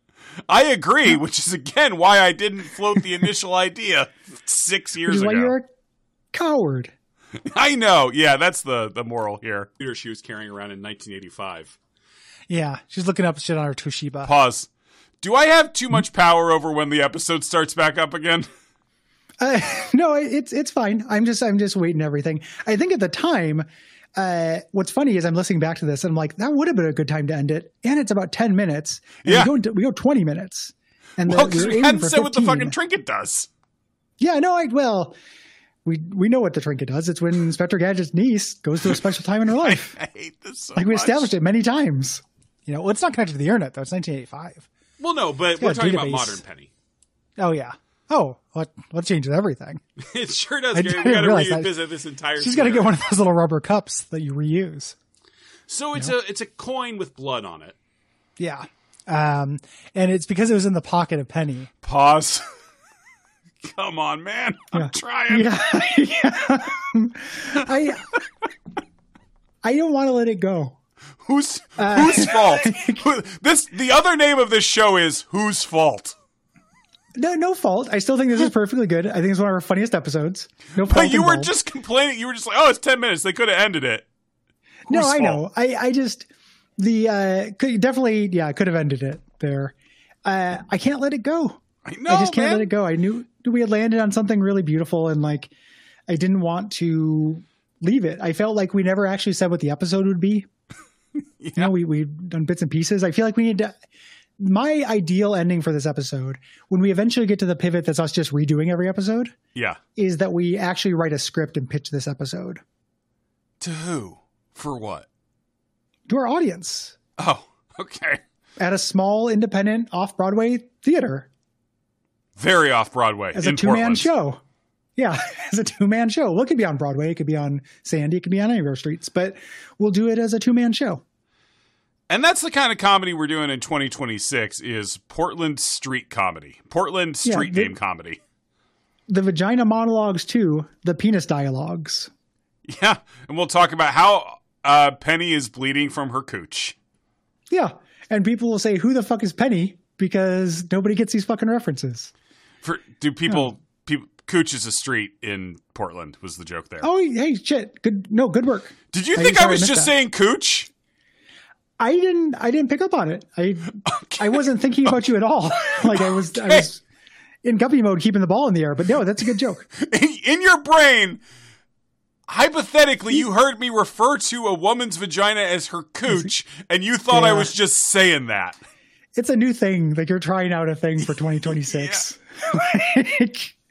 S1: I agree, which is again why I didn't float the initial idea six
S2: Which
S1: years
S2: is why
S1: ago.
S2: you're a coward.
S1: I know. Yeah, that's the, the moral here.
S3: Computer she was carrying around in nineteen eighty-five.
S5: Yeah, she's looking up shit on her Toshiba.
S1: Pause. Do I have too much power over when the episode starts back up again?
S2: Uh, no, it's it's fine. I'm just I'm just waiting everything. I think at the time, uh, what's funny is I'm listening back to this and I'm like, that would have been a good time to end it. And it's about ten minutes. And
S1: Yeah.
S2: we go into, we go twenty minutes. And
S1: Well,
S2: the-
S1: because
S2: we're
S1: we
S2: aiming
S1: hadn't
S2: for
S1: said what the
S2: fifteen.
S1: fucking trinket does.
S2: Yeah, no, I well, we we know what the trinket does. It's when Inspector Gadget's niece goes through a special time in her life.
S1: I hate this so
S2: Like we
S1: much.
S2: established it many times.
S5: You know, well, it's not connected to the internet though. It's nineteen eighty-five.
S3: Well, no, but
S2: got
S3: we're
S2: a
S3: talking about
S2: database.
S3: modern Penny.
S5: Oh yeah. Oh, what what changes everything?
S3: It sure does,
S5: I
S3: Gary. We
S5: didn't
S3: got to
S5: realize that.
S3: revisit this entire.
S5: She's got to get
S3: scenario.
S5: one of those little rubber cups that you reuse.
S3: So it's a it's a coin with blood on it.
S5: Yeah. Um, and it's because it was in the pocket of Penny.
S1: Pause. Come on, man. I'm
S2: Yeah.
S1: trying.
S2: Yeah, yeah. I I don't want to let it go.
S1: Whose
S2: Uh,
S1: whose fault? Who- this the other name of this show is Whose Fault?
S2: No, no fault. I still think this is perfectly good. I think it's one of our funniest episodes. No fault.
S1: But you were
S2: involved.
S1: just complaining. You were just like, "Oh, it's ten minutes. They could have ended it."
S2: no.
S1: Whose
S2: I
S1: fault?
S2: know. I I just the uh could, definitely yeah. I could have ended it there. Uh, I can't let it go.
S1: I know,
S2: I just can't
S1: man.
S2: let it go. I knew we had landed on something really beautiful, and like I didn't want to leave it. I felt like we never actually said what the episode would be. You know, we we've done bits and pieces. I feel like we need to. My ideal ending for this episode, when we eventually get to the pivot that's us just redoing every episode,
S1: Yeah.
S2: is that we actually write a script and pitch this episode
S1: To who? For what?
S2: to our audience
S1: Oh, okay.
S2: at a small independent off-Broadway theater
S1: Very off Broadway
S2: as
S1: in
S2: a two-man
S1: Portland.
S2: show. Yeah, as a two-man show. Well, it could be on Broadway. It could be on Sandy. It could be on any of our streets. But we'll do it as a two-man show.
S1: And that's the kind of comedy we're doing in twenty twenty-six is Portland street comedy. Portland
S2: Yeah,
S1: street
S2: the-
S1: name comedy.
S2: The vagina monologues too. The penis dialogues.
S1: Yeah. And we'll talk about how uh, Penny is bleeding from her cooch.
S2: Yeah. And people will say, who the fuck is Penny? Because nobody gets these fucking references.
S1: For do people people cooch is a street in Portland was the joke there.
S2: Oh, hey, shit. Good. No, good work.
S1: Did you
S2: I
S1: think
S2: sorry,
S1: I
S2: I
S1: was
S2: missed
S1: just
S2: that.
S1: saying cooch?
S2: I didn't. I didn't pick up on it. I. I wasn't thinking about you at all. Like I was. I was in guppy mode, keeping the ball in the air. But no, that's a good joke.
S1: In your brain, hypothetically, you heard me refer to a woman's vagina as her cooch, and you thought I
S2: Yeah.
S1: was just saying that.
S2: It's a new thing. Like you're trying out a thing for twenty twenty-six. Like,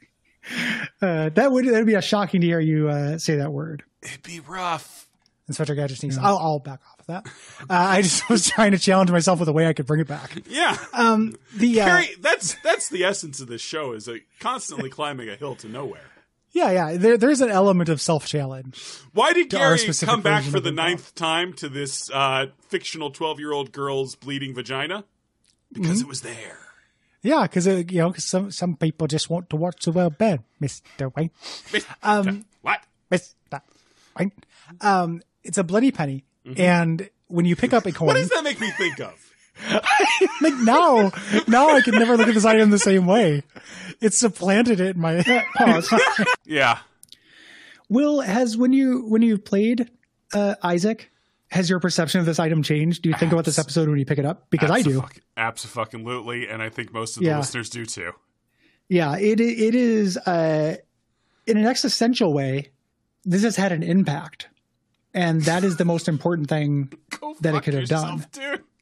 S2: Uh, that would that would be a shocking to hear you uh, say that word.
S1: It'd be rough.
S5: Inspector Gadget sneaks. I'll, I'll back off of that. Uh, I just was trying to challenge myself with a way I could bring it back.
S3: Yeah.
S5: Um, the uh,
S3: Carrie, that's that's the essence of this show, is a constantly climbing a hill to nowhere.
S5: yeah, yeah. There, there's an element of self challenge.
S3: Why did
S5: To our
S3: Gary
S5: specific
S3: come back
S5: version
S3: for
S5: of
S3: the
S5: the
S3: ninth time to this uh, fictional twelve-year-old girl's bleeding vagina? Because it was there.
S5: Yeah, because you know, 'cause some some people just want to watch the well bed, Mister Wayne. Um,
S3: What?
S5: Mister Wayne. Um, it's a bloody penny, and when you pick up a coin,
S3: What does that make me think of?
S5: like now, now I can never look at this item the same way. It's supplanted it in my
S2: Pause.
S1: Yeah.
S2: Will, has when you when you've played uh, Isaac, has your perception of this item changed? Do you think about this episode when you pick it up? Because I do.
S1: Absolutely, and I think most of the
S2: Yeah.
S1: listeners do too.
S2: Yeah, it it is uh, in an existential way. This has had an impact, and that is the most important thing
S1: Go
S2: that it
S1: fuck
S2: could have
S1: yourself,
S2: done.
S1: dude.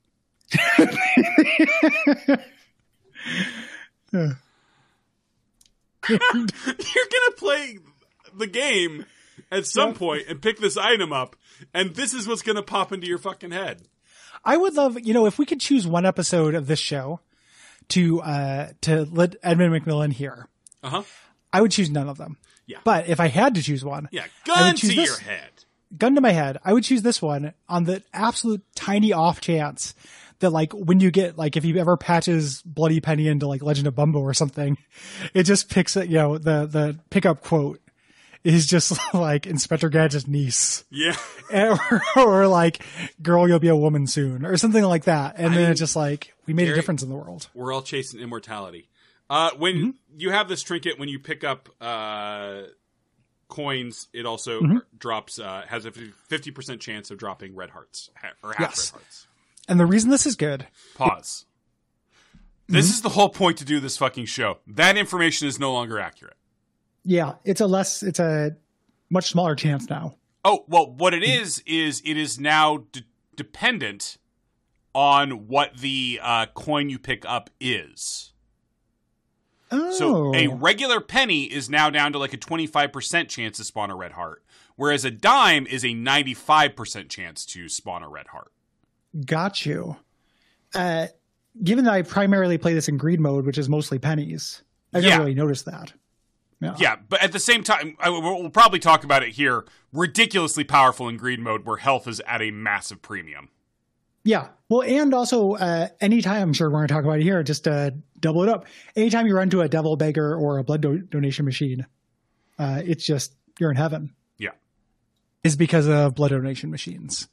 S3: You're gonna play the game at some point and pick this item up, and this is what's gonna pop into your fucking head.
S5: I would love, you know, if we could choose one episode of this show to uh to let Edmund McMillan hear,
S3: Uh huh.
S5: I would choose none of them.
S3: Yeah.
S5: But if I had to choose one,
S3: Yeah.
S5: I would
S3: Gun to
S5: choose
S3: your
S5: this.
S3: head.
S5: gun to my head, I would choose this one on the absolute tiny off chance that, like, when you get, like, if he ever patches Bloody Penny into, like, Legend of Bumbo or something, it just picks it, you know, the, the pickup quote is just like Inspector Gadget's niece.
S3: Yeah.
S5: or, or like, girl, you'll be a woman soon, or something like that. And
S3: I
S5: then
S3: mean,
S5: it's just like, we made
S3: Gary-
S5: a difference in the world.
S3: We're all chasing immortality. Uh, when
S5: Mm-hmm.
S3: you have this trinket, when you pick up uh, coins, it also
S5: Mm-hmm.
S3: drops, uh, has a fifty percent chance of dropping red hearts, ha- or half
S5: Yes.
S3: red hearts.
S5: And the reason this is good,
S1: Pause. This is the whole point to do this fucking show. That information is no longer accurate.
S2: Yeah, it's a less, it's a much smaller chance now.
S1: Oh, well, what it is, is it is now d- dependent on what the uh, coin you pick up is.
S2: Oh,
S1: So a regular penny is now down to like a twenty-five percent chance to spawn a red heart, whereas a dime is a ninety-five percent chance to spawn a red heart.
S2: got you. Uh, given that I primarily play this in greed mode, which is mostly pennies, I
S1: Yeah.
S2: never really noticed that. Yeah.
S1: Yeah, but at the same time, I, we'll we'll probably talk about it here. Ridiculously powerful in greed mode, where health is at a massive premium.
S2: Yeah. Well, and also, uh, anytime, I'm sure we're going to talk about it here, just to double it up. Anytime you run to a devil beggar or a blood do- donation machine, uh, it's just, you're in heaven.
S1: Yeah.
S5: is because of blood donation machines.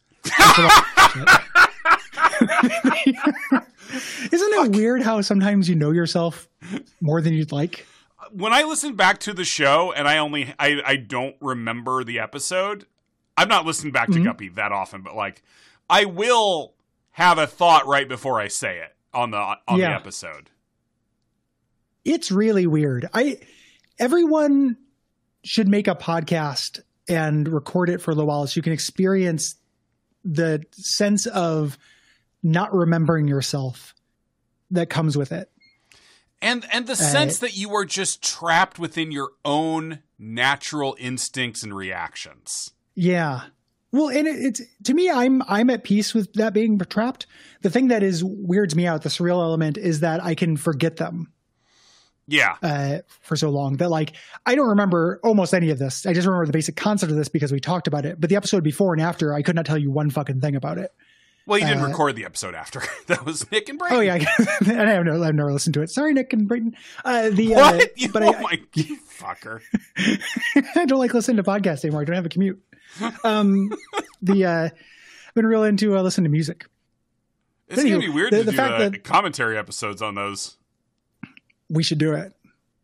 S2: Isn't it weird how sometimes you know yourself more than you'd like?
S1: When I listen back to the show and I only I, I don't remember the episode, I've not listened back to Guppy that often, but like I will have a thought right before I say it on the on
S2: Yeah.
S1: the episode.
S2: It's really weird. I everyone should make a podcast and record it for a little while so you can experience the sense of not remembering yourself that comes with it.
S1: And and the sense that you are just trapped within your own natural instincts and reactions.
S2: Yeah. Well, and it, it's to me, I'm I'm at peace with that being trapped. The thing that is weirds me out, the surreal element, is that I can forget them
S1: Yeah.
S2: uh, for so long that like I don't remember almost any of this. I just remember the basic concept of this because we talked about it. But the episode before and after, I could not tell you one fucking thing about it.
S1: Well, you didn't
S2: uh,
S1: record the episode after. That was Nick and Brayden.
S2: Oh yeah, and I have no, I've never listened to it. Sorry, Nick and Brayden. Uh, the
S1: What?
S2: Uh,
S1: You-
S2: but
S1: oh
S2: I,
S1: my you fucker.
S2: I don't like listening to podcasts anymore. I don't have a commute. Um, the uh, I've been real into uh, listening to music.
S1: It's going to
S2: Anywho,
S1: be weird
S2: the-
S1: to
S2: the
S1: do
S2: fact
S1: uh,
S2: that-
S1: commentary episodes on those.
S2: We should do it.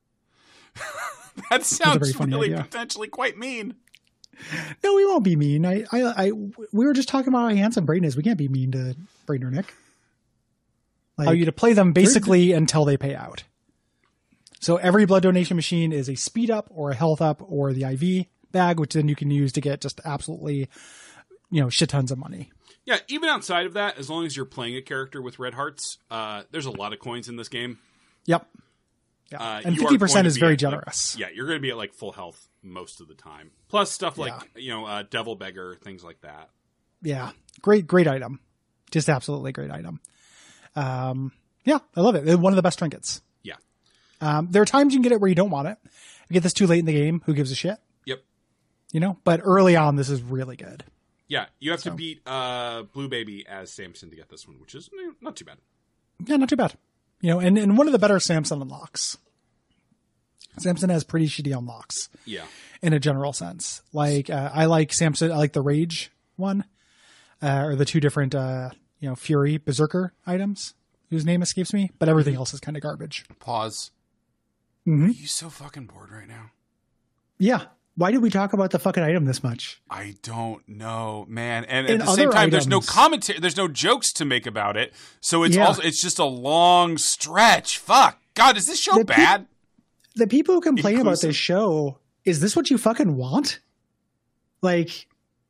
S1: That sounds
S2: very funny
S1: really
S2: idea.
S1: potentially quite mean.
S2: No, we won't be mean. I, I, I, we were just talking about how handsome Brayden is. We can't be mean to Brayden or Nick. Like,
S5: Allow you to play them basically until they pay out. So every blood donation machine is a speed up or a health up or the I V bag, which then you can use to get just absolutely, you know, shit tons of money.
S3: Yeah, even outside of that, as long as you're playing a character with red hearts, uh, there's a lot of coins in this game.
S5: Yep. Yeah.
S3: Uh,
S5: and
S3: you are
S5: fifty percent
S3: going to
S5: is
S3: be
S5: very
S3: at, like-
S5: generous.
S3: yeah, you're going to be at like full health most of the time. Plus stuff like
S5: Yeah.
S3: you know, uh, Devil Beggar, things like that.
S5: Yeah. Great, great item. Just absolutely great item. Um, yeah, I love it. It's one of the best trinkets.
S3: Yeah.
S5: Um, there are times you can get it where you don't want it. You get this too late in the game. Who gives a shit?
S3: Yep.
S5: You know, but early on, this is really good.
S3: Yeah, you have
S5: So.
S3: to beat uh, Blue Baby as Samson to get this one, which is eh, not too bad.
S5: Yeah, not too bad. You know, and, and one of the better Samson unlocks. Samson has pretty shitty unlocks
S3: Yeah.
S5: in a general sense. Like, uh, I like Samson, I like the Rage one, uh, or the two different, uh, you know, Fury Berserker items, whose name escapes me, but everything else is kind of garbage.
S1: Pause.
S5: Mm-hmm.
S1: Are you so fucking bored right now?
S2: Yeah. Why did we talk about the fucking item this much?
S1: I don't know, man. And
S2: In
S1: at the same
S2: other
S1: time, there's no
S2: items-
S1: commentary, there's no jokes to make about it. So it's
S2: Yeah.
S1: also it's just a long stretch. Fuck. God, is this show
S2: The peop-
S1: bad?
S2: The people who complain about
S1: Inclusive.
S2: this show, is this what you fucking want? Like,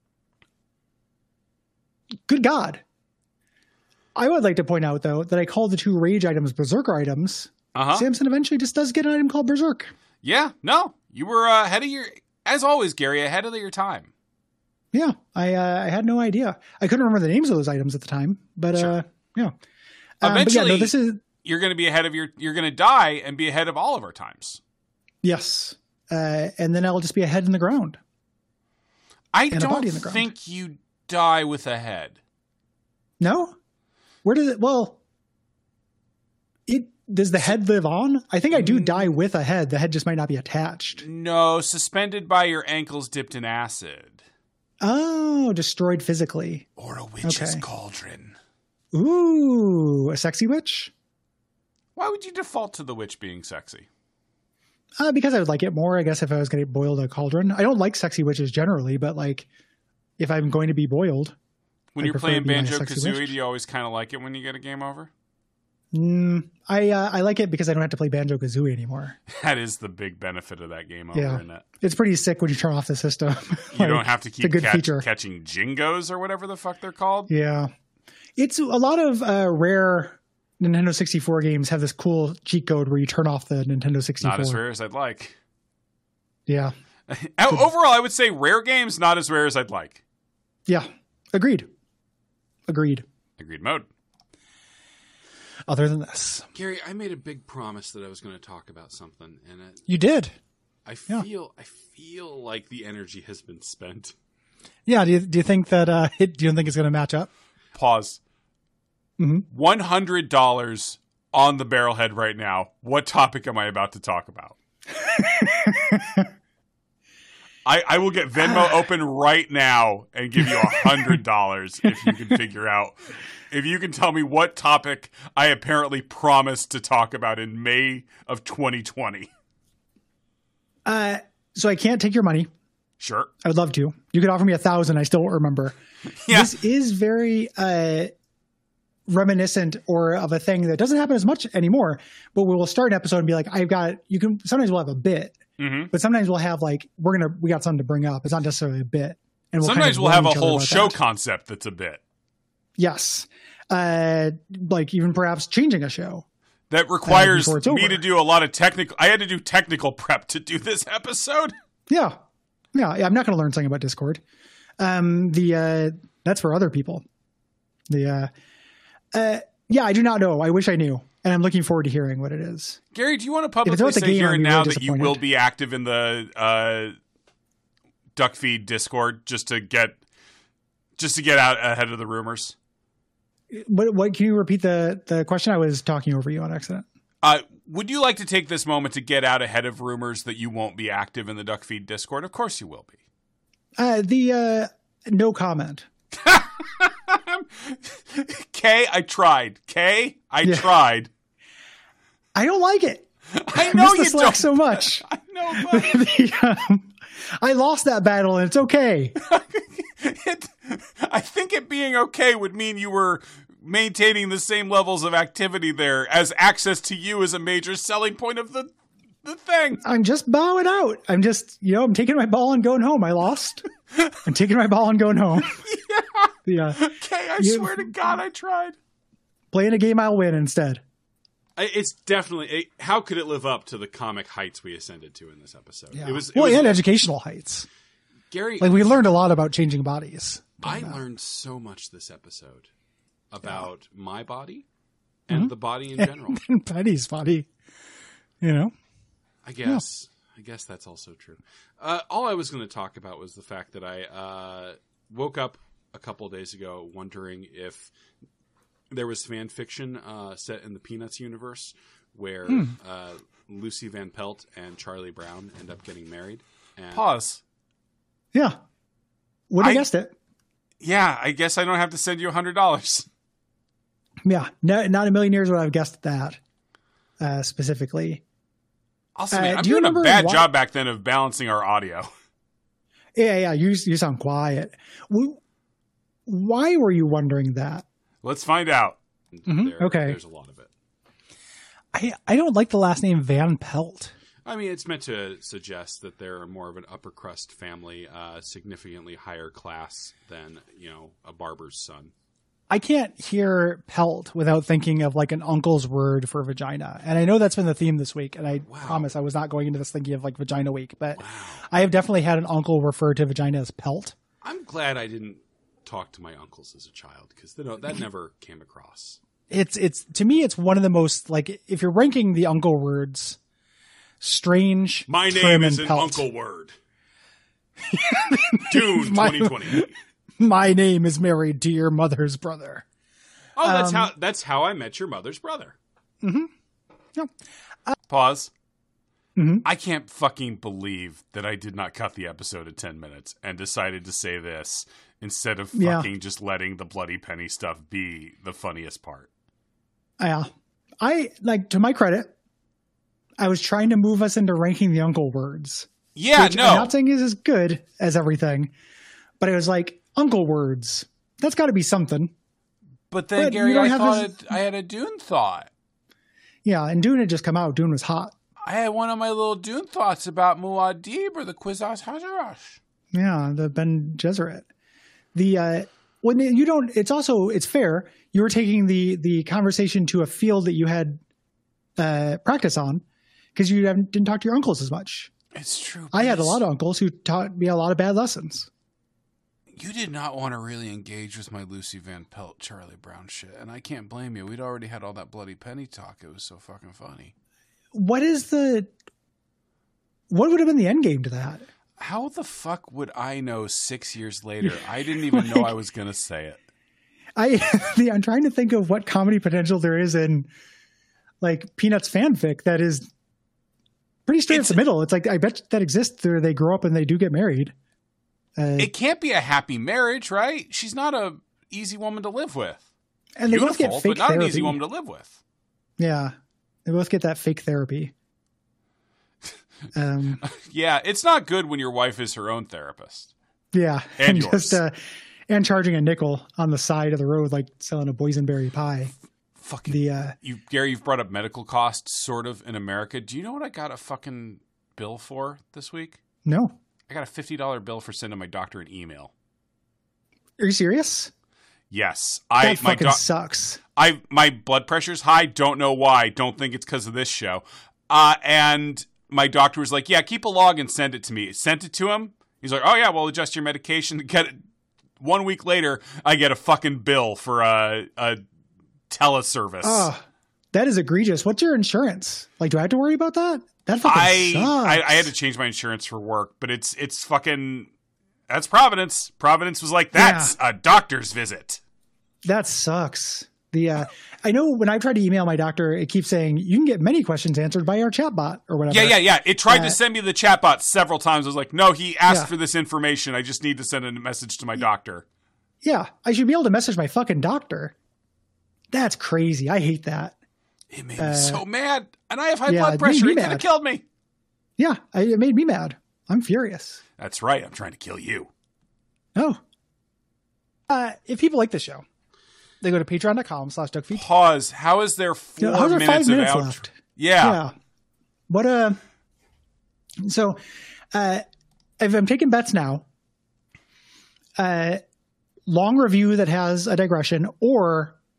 S2: good God. I would like to point out, though, that I called the two rage items Berserker items.
S1: Uh-huh.
S2: Samson eventually just does get an item called Berserk.
S1: Yeah, no. You were uh, ahead of your as always, Gary, ahead of your time.
S2: Yeah, I uh, I had no idea. I couldn't remember the names of those items at the time, but
S1: Sure.
S2: uh, yeah. Um, but yeah,
S1: Eventually-
S2: no, this is
S1: You're going to be ahead of your you're going to die and be ahead of all of our times.
S2: yes, uh, and then I'll just be a head in the ground.
S1: I
S2: a
S1: don't
S2: body in the ground.
S1: think you die with a head.
S2: No, where does it? Well, it does the head live on? I think I do die with a head. The head just might not be attached.
S1: No, suspended by your ankles dipped in acid.
S2: Oh, destroyed physically.
S1: Or a witch's
S2: Okay.
S1: cauldron.
S2: Ooh, a sexy witch?
S1: Why would you default to the witch being sexy?
S2: Uh, because I would like it more, I guess, if I was going to boil a cauldron. I don't like sexy witches generally, but like, if I'm going to be boiled,
S1: When
S2: I
S1: you're
S2: prefer
S1: playing
S2: to be my
S1: Banjo
S2: sexy
S1: Kazooie,
S2: witch.
S1: do you always kind of like it when you get a game over?
S2: mm, I uh, I like it because I don't have to play Banjo Kazooie anymore.
S1: That is the big benefit of that game over,
S2: Yeah.
S1: isn't it?
S2: It's pretty sick when you turn off the system.
S1: You don't have to
S2: It's a
S1: keep
S2: good
S1: catch-
S2: feature.
S1: catching jingos or whatever the fuck they're called.
S2: Yeah. It's a lot of uh, rare Nintendo sixty-four games have this cool cheat code where you turn off the Nintendo sixty-four.
S1: Not as rare as I'd like.
S2: Yeah.
S1: Overall, I would say rare games, not as rare as I'd like.
S2: Yeah. Agreed. Agreed.
S1: Agreed mode.
S5: Other than this,
S3: Gary, I made a big promise that I was going to talk about something, and it,
S5: you did.
S3: I
S5: Yeah.
S3: feel I feel like the energy has been spent.
S5: Yeah. Do you, do you think that, uh, it, do you think it's going to match up?
S1: Pause.
S2: Mhm.
S1: one hundred dollars on the barrelhead right now. What topic am I about to talk about? I, I will get Venmo open right now and give you one hundred dollars if you can figure out, if you can tell me what topic I apparently promised to talk about in May of twenty twenty.
S2: Uh, so I can't take your money.
S1: Sure.
S2: I would love to. You could offer me a thousand. I still won't remember.
S1: Yeah.
S2: This is very uh, reminiscent or of a thing that doesn't happen as much anymore. But we will start an episode and be like, I've got, you can, sometimes we'll have a bit,
S1: hmm
S2: but sometimes we'll have like, we're going to, we got something to bring up. It's not necessarily a bit. And we'll kind
S1: Sometimes
S2: of
S1: we'll
S2: warn
S1: have a
S2: each other
S1: whole
S2: about
S1: show
S2: that.
S1: concept that's a bit.
S2: Yes. Uh, like even perhaps changing a show.
S1: That requires
S2: before it's
S1: me
S2: over.
S1: to do a lot of technical. I had to do technical prep to do this episode.
S2: Yeah. Yeah. yeah I'm not going to learn something about Discord. Um, the, uh, that's for other people. The, uh, uh, yeah, I do not know. I wish I knew. And I'm looking forward to hearing what it is.
S1: Gary, do you want to
S2: it's
S1: publicly
S2: about the
S1: say
S2: game,
S1: here
S2: I'm
S1: and
S2: really
S1: now that you
S2: disappointed.
S1: will be active in the uh, Duckfeed Discord just to get just to get out ahead of the rumors?
S2: What, what, can you repeat the, the question? I was talking over you on accident.
S1: Uh, would you like to take this moment to get out ahead of rumors that you won't be active in the Duckfeed Discord? Of course you will be.
S2: Uh, the, uh, no comment.
S1: Kay, I tried. Kay, I
S2: Yeah.
S1: tried.
S2: I don't like it.
S1: I
S2: I
S1: know
S2: miss the
S1: you
S2: Slack
S1: don't.
S2: so much.
S1: I know, but
S2: The, um, I lost that battle and it's okay.
S1: it, I think it being okay would mean you were maintaining the same levels of activity there, as access to you is a major selling point of the the thing.
S2: I'm just bowing out. I'm just, you know, I'm taking my ball and going home. I lost. I'm taking my ball and going home. Yeah.
S1: Okay, I
S2: You-
S1: swear to God, I tried.
S2: Playing a game I'll win instead.
S3: I- it's definitely it, how could it live up to the comic heights we ascended to in this episode?
S5: Yeah.
S3: It was it
S5: well,
S3: was,
S5: and educational heights.
S3: Gary.
S5: Like we learned a lot about changing bodies.
S3: I learned so much this episode about yeah. my body and mm-hmm. the body in general.
S5: And Penny's body, you know.
S3: I guess. Yeah. I guess that's also true. Uh, all I was going to talk about was the fact that I uh, woke up a couple of days ago wondering if there was fan fiction uh, set in the Peanuts universe where hmm. uh, Lucy Van Pelt and Charlie Brown end up getting married. And
S1: Pause.
S2: Yeah. Would have guessed it.
S1: Yeah, I guess I don't have to send you one hundred dollars.
S2: Yeah, no, not a million years would I have guessed that uh, specifically.
S1: Also, man, uh, I'm do doing a bad why- job back then of balancing our audio.
S2: Yeah, yeah, you you sound quiet. Why were you wondering that?
S1: Let's find out.
S2: Mm-hmm.
S3: There,
S2: okay.
S3: There's a lot of it.
S5: I I don't like the last name Van Pelt.
S3: I mean, it's meant to suggest that they're more of an upper crust family, uh, significantly higher class than, you know, a barber's son.
S5: I can't hear pelt without thinking of like an uncle's word for vagina. And I know that's been the theme this week. And I wow. promise I was not going into this thinking of like vagina week, but wow. I have definitely had an uncle refer to vagina as pelt.
S3: I'm glad I didn't talk to my uncles as a child because that never came across.
S5: It's, it's, to me, it's one of the most, like, if you're ranking the uncle words, strange.
S3: My name is an uncle word. Dune twenty twenty.
S5: My name is married to your mother's brother.
S3: Oh, that's um, how that's how I met your mother's brother.
S5: Mm-hmm. Yeah.
S1: Uh, Pause.
S2: Mm-hmm.
S1: I can't fucking believe that I did not cut the episode at ten minutes and decided to say this instead of fucking yeah. just letting the Bloody Penny stuff be the funniest part.
S2: Yeah. I, like, to my credit, I was trying to move us into ranking the uncle words.
S1: Yeah, no.
S2: I'm not saying is as good as everything, but it was like, uncle words. That's got to be something.
S1: But then, but Gary, I thought this... it, I had a Dune thought.
S2: Yeah, and Dune had just come out. Dune was hot.
S1: I had one of my little Dune thoughts about Muad'Dib or the Kwisatz Haderach.
S2: Yeah, the Ben Gesserit. The uh, when you don't, it's also it's fair. You were taking the the conversation to a field that you had uh, practice on because you haven't, didn't talk to your uncles as much.
S1: It's true.
S2: I had a lot of uncles who taught me a lot of bad lessons.
S1: You did not want to really engage with my Lucy Van Pelt, Charlie Brown shit, and I can't blame you. We'd already had all that Bloody Penny talk. It was so fucking funny.
S2: What is the... What would have been the end game to that?
S1: How the fuck would I know six years later? I didn't even like, know I was going to say it.
S2: I, I'm trying to think of what comedy potential there is in, like, Peanuts fanfic that is pretty straight it's, up the middle. It's like, I bet that exists where they grow up and they do get married. Uh,
S1: it can't be a happy marriage, right? She's not a easy woman to live with.
S2: And they
S1: Beautiful,
S2: both get fake
S1: but not
S2: therapy.
S1: an easy woman to live with.
S2: Yeah. They both get that fake therapy. Um,
S1: yeah, it's not good when your wife is her own therapist.
S2: Yeah.
S1: And, and
S2: yours. Just, uh, and charging a nickel on the side of the road like selling a boysenberry pie.
S1: Fucking
S2: the uh,
S1: you, Gary, you've brought up medical costs sort of in America. Do you know what I got a fucking bill for this week?
S2: No.
S1: I got a fifty dollars bill for sending my doctor an email.
S2: Are you serious?
S1: Yes.
S2: That
S1: I,
S2: fucking
S1: my
S2: do- sucks.
S1: I My blood pressure's high. Don't know why. Don't think it's because of this show. Uh, and my doctor was like, yeah, keep a log and send it to me. Sent it to him. He's like, oh, yeah, well, adjust your medication to get it. One week later, I get a fucking bill for a, a teleservice.
S2: Oh, that is egregious. What's your insurance? Like, do I have to worry about that? That fucking
S1: I,
S2: sucks.
S1: I, I had to change my insurance for work, but it's it's fucking, that's Providence. Providence was like, that's yeah. a doctor's visit.
S2: That sucks. The uh, I know when I try to email my doctor, it keeps saying you can get many questions answered by our chatbot or whatever.
S1: Yeah, yeah, yeah. It tried
S2: uh,
S1: to send me the chatbot several times. I was like, no, he asked
S2: yeah.
S1: for this information. I just need to send a message to my doctor.
S2: Yeah, I should be able to message my fucking doctor. That's crazy. I hate that.
S1: It made
S2: uh,
S1: me so mad. And I have high
S2: yeah,
S1: blood pressure.
S2: It
S1: It could have killed me.
S2: Yeah, I, it made me mad. I'm furious.
S1: That's right. I'm trying to kill you.
S2: Oh.
S5: Uh, if people like this show, they go to patreon.com slash duckfeet.
S1: Pause. How is there four
S2: yeah, there
S1: minutes,
S2: five minutes
S1: of out-
S2: left?
S1: Yeah.
S2: Yeah. What, uh, so, uh, if I'm taking bets now, uh, long review that has a digression or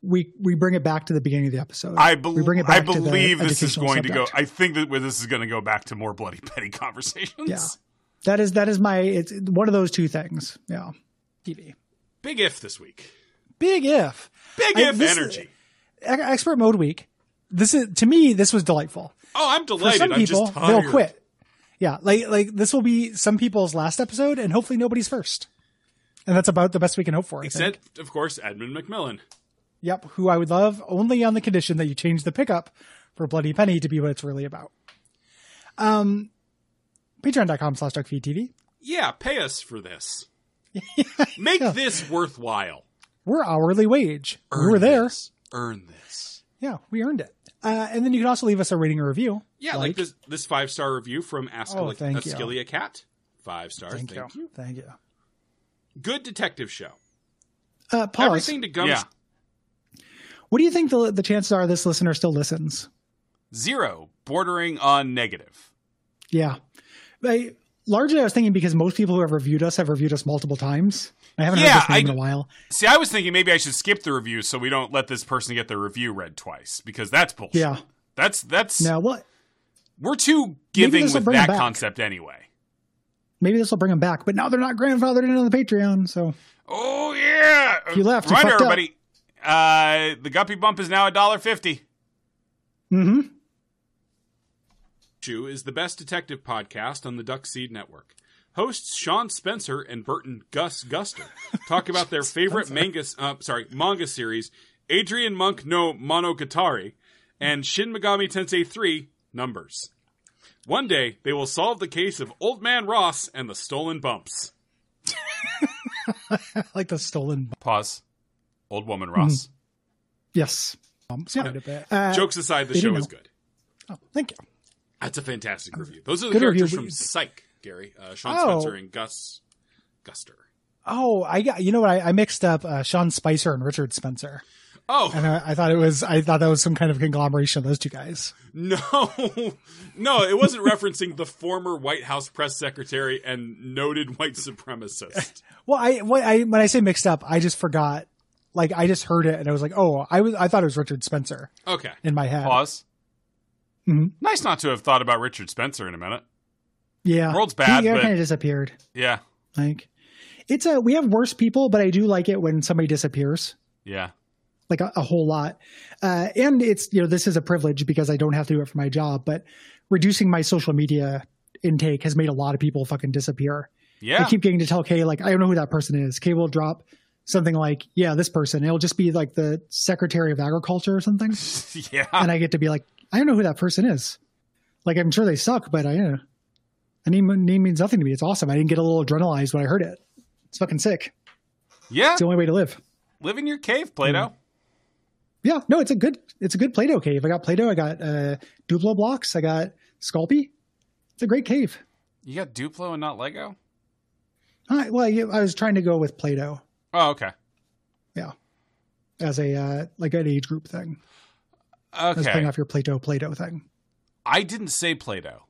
S2: we we bring it back to the beginning of the episode.
S1: I, be-
S2: we bring it
S1: I
S2: back to the
S1: believe this is
S2: educational
S1: going to go.
S2: subject.
S1: I think that this is going to go back to more Bloody Penny conversations.
S2: Yeah. That is that is my it's one of those two things. Yeah. T V.
S3: Big if this week.
S5: Big if.
S3: Big
S5: I-
S3: if
S5: this-
S3: energy.
S5: Ex- Expert mode week. This is to me. This was delightful.
S3: Oh, I'm
S5: For
S3: delighted.
S5: some
S3: I'm
S5: people,
S3: just tired.
S5: they'll quit. Yeah, like like this will be some people's last episode, and hopefully nobody's first. And that's about the best we can hope for. I think.
S3: Except, of course, Edmund McMillan.
S5: Yep, who I would love only on the condition that you change the pickup for Bloody Penny to be what it's really about. Um, Patreon.com slash DuckFeedTV.
S3: Yeah, pay us for this. Make this worthwhile.
S5: We're hourly wage.
S3: Earn
S5: We're there.
S3: This. Earn this.
S5: Yeah, we earned it. Uh, and then you can also leave us a rating or review.
S3: Yeah, like, this this five star review from Askil-
S5: Oh, thank you.
S3: Ascilia Cat. Five stars.
S5: Thank,
S3: Thank,
S5: you.
S3: you.
S5: Thank you.
S3: Good detective show.
S2: Uh, pause.
S3: Everything to Gums.
S1: Yeah.
S2: What do you think the the chances are this listener still listens?
S1: Zero, bordering on negative.
S2: Yeah. I, largely, I was thinking because most people who have reviewed us have reviewed us multiple times. I haven't
S1: Yeah,
S2: heard this name
S1: I-
S2: in a while.
S1: See, I was thinking maybe I should skip the review so we don't let this person get their review read twice because that's bullshit.
S2: Yeah.
S1: That's that's
S2: Now, what?
S1: we're too giving
S2: this'll
S1: with
S2: bring 'em
S1: that
S2: back.
S1: concept anyway.
S2: Maybe this will bring them back, but now they're not grandfathered in on the Patreon. So
S1: Oh yeah!
S2: You left, you
S1: Reminder,
S2: fucked up.
S1: everybody. Uh, the Guppy Bump is now a dollar fifty.
S2: mm-hmm.
S3: Shoe is the best detective podcast on the Duck Seed Network. Hosts Sean Spencer and Burton Gus Guster talk about their favorite manga, uh, sorry, manga series, Adrian Monk no Monogatari, and Shin Megami Tensei three, Numbers. One day, they will solve the case of Old Man Ross and the stolen bumps.
S5: Like the stolen
S1: Pause. Old woman Ross.
S2: Yes.
S5: bumps
S2: Yeah.
S5: quite a bit.
S2: Uh,
S3: Jokes aside, the
S2: they
S3: show
S2: didn't
S3: is
S2: know.
S3: good.
S5: Oh, thank you.
S3: That's a fantastic review. Those are the
S2: Good
S3: characters
S2: review,
S3: from
S2: but-
S3: Psych, Gary. Uh, Sean
S5: Oh.
S3: Spencer and Gus Guster.
S5: Oh, I got. You know what? I, I mixed up uh, Sean Spicer and Richard Spencer,
S3: Oh,
S5: and I, I thought it was. I thought that was some kind of conglomeration of those two guys.
S3: no. No, it wasn't referencing the former White House press secretary and noted white supremacist.
S5: Well, I, what I when I say mixed up, I just forgot. Like I just heard it, and I was like, oh, I was. I thought it was Richard Spencer
S3: Okay.
S5: in my head.
S1: Pause.
S2: Mhm.
S1: Nice not to have thought about Richard Spencer in a minute.
S2: Yeah.
S1: World's bad,
S2: He
S1: but-
S2: kind of disappeared.
S1: Yeah.
S2: Like, it's a, we have worse people, but I do like it when somebody disappears.
S1: Yeah.
S2: Like a, a whole lot. Uh, and it's, you know, this is a privilege because I don't have to do it for my job, but reducing my social media intake has made a lot of people fucking disappear.
S1: Yeah.
S2: I keep getting to tell Kay, like, I don't know who that person is. Kay will drop something like, yeah, this person. It'll just be like the Secretary of Agriculture or something.
S1: yeah.
S2: And I get to be like, I don't know who that person is. Like, I'm sure they suck, but I, uh, a name, name means nothing to me. It's awesome. I didn't get a little adrenalized when I heard it. It's fucking sick.
S1: Yeah.
S2: It's the only way to live.
S1: Live in your cave, Plato.
S2: Yeah, no, it's a good, it's a good Play-Doh cave. I got Play-Doh. I got uh, Duplo blocks. I got Sculpey. It's a great cave.
S1: You got Duplo and not Lego?
S2: Uh, well, I, I was trying to go with Play-Doh.
S1: Oh, okay.
S2: Yeah, as a uh, like an age group thing. I was playing
S1: Okay.
S2: off your Play-Doh Play-Doh thing.
S1: I didn't say Play-Doh.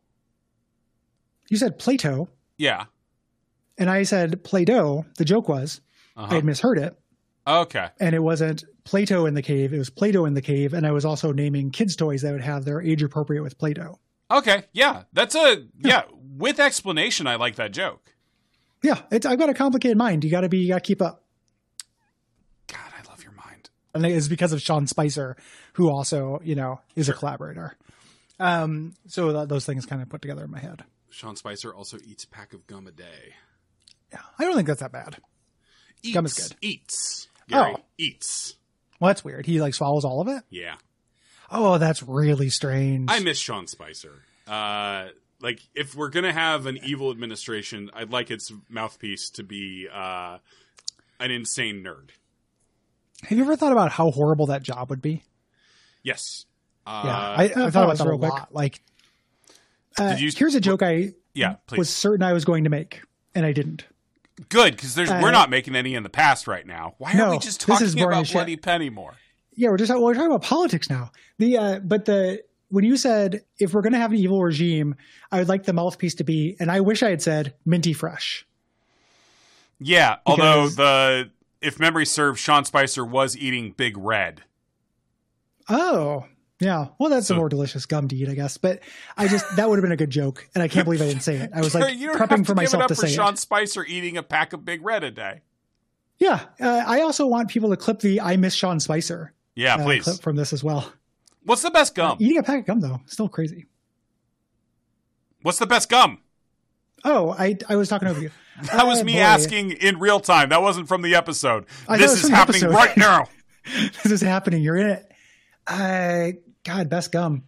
S2: You said Play-Doh,
S1: Yeah.
S2: and I said Play-Doh. The joke was I
S1: Uh-huh.
S2: had misheard it,
S1: Okay.
S2: and it wasn't Play-Doh in the cave. It was Play-Doh in the cave, and I was also naming kids' toys that would have their age appropriate with Play-Doh.
S1: Okay. Yeah. That's a, yeah. With explanation, I like that joke.
S2: Yeah, it's, I've got a complicated mind. You got to be, you got to keep up.
S1: God, I love your mind.
S5: And it's because of Sean Spicer, who also, you know, is a collaborator. Um, so th- those things kind of put together in my head.
S3: Sean Spicer also eats a pack of gum a day.
S5: Yeah, I don't think that's that bad.
S3: Eats,
S5: Gum is good.
S3: Eats. Gary,
S5: Oh.
S3: eats.
S5: Well, that's weird. He like swallows all of it.
S3: Yeah.
S5: Oh, that's really strange.
S3: I miss Sean Spicer. Uh, like, if we're going to have an evil administration, I'd like its mouthpiece to be uh, an insane nerd.
S5: Have you ever thought about how horrible that job would be?
S3: Yes. Uh,
S5: Yeah, I, I
S2: uh,
S5: thought about
S2: pause
S5: that a
S2: real quick.
S5: lot. Like,
S2: Uh,
S1: Did you-
S2: here's a joke I
S1: Yeah, please.
S2: was certain I was going to make, and I didn't.
S1: Good, because there's
S2: Uh,
S1: we're not making any in the past right now. Why
S2: No,
S1: are we just
S2: this is
S1: talking
S2: boring
S1: about
S2: as shit.
S1: Bloody Penny more?
S2: Yeah, we're just we're talking about politics now. The uh, but the when you said if we're going to have an evil regime, I would like the mouthpiece to be, and I wish I had said minty fresh.
S1: Yeah, although
S2: Because-
S1: the if memory serves, Sean Spicer was eating Big Red.
S2: Oh, yeah. Well, that's
S1: So-
S2: a more delicious gum to eat, I guess. But I just, that would have been a good joke. And I can't believe I didn't say it. I was like
S1: you don't have
S2: prepping
S1: to
S2: for
S1: give
S2: myself
S1: it up
S2: to
S1: for
S2: say
S1: Sean
S2: it.
S1: Spicer eating a pack of Big Red a day.
S2: Yeah. Uh, I also want people to clip the I miss Sean Spicer
S1: Yeah,
S2: uh,
S1: please.
S2: clip from this as well.
S1: What's the best gum?
S2: Eating a pack of gum, though, still crazy.
S1: What's the best gum?
S2: Oh, I I was talking over you.
S1: That was
S2: Oh,
S1: me
S2: boy.
S1: asking in real time. That wasn't from the episode.
S2: I thought it
S1: This
S2: was
S1: is
S2: from the
S1: happening
S2: episode.
S1: right now.
S2: This is happening. You're in it. Uh, God, best gum.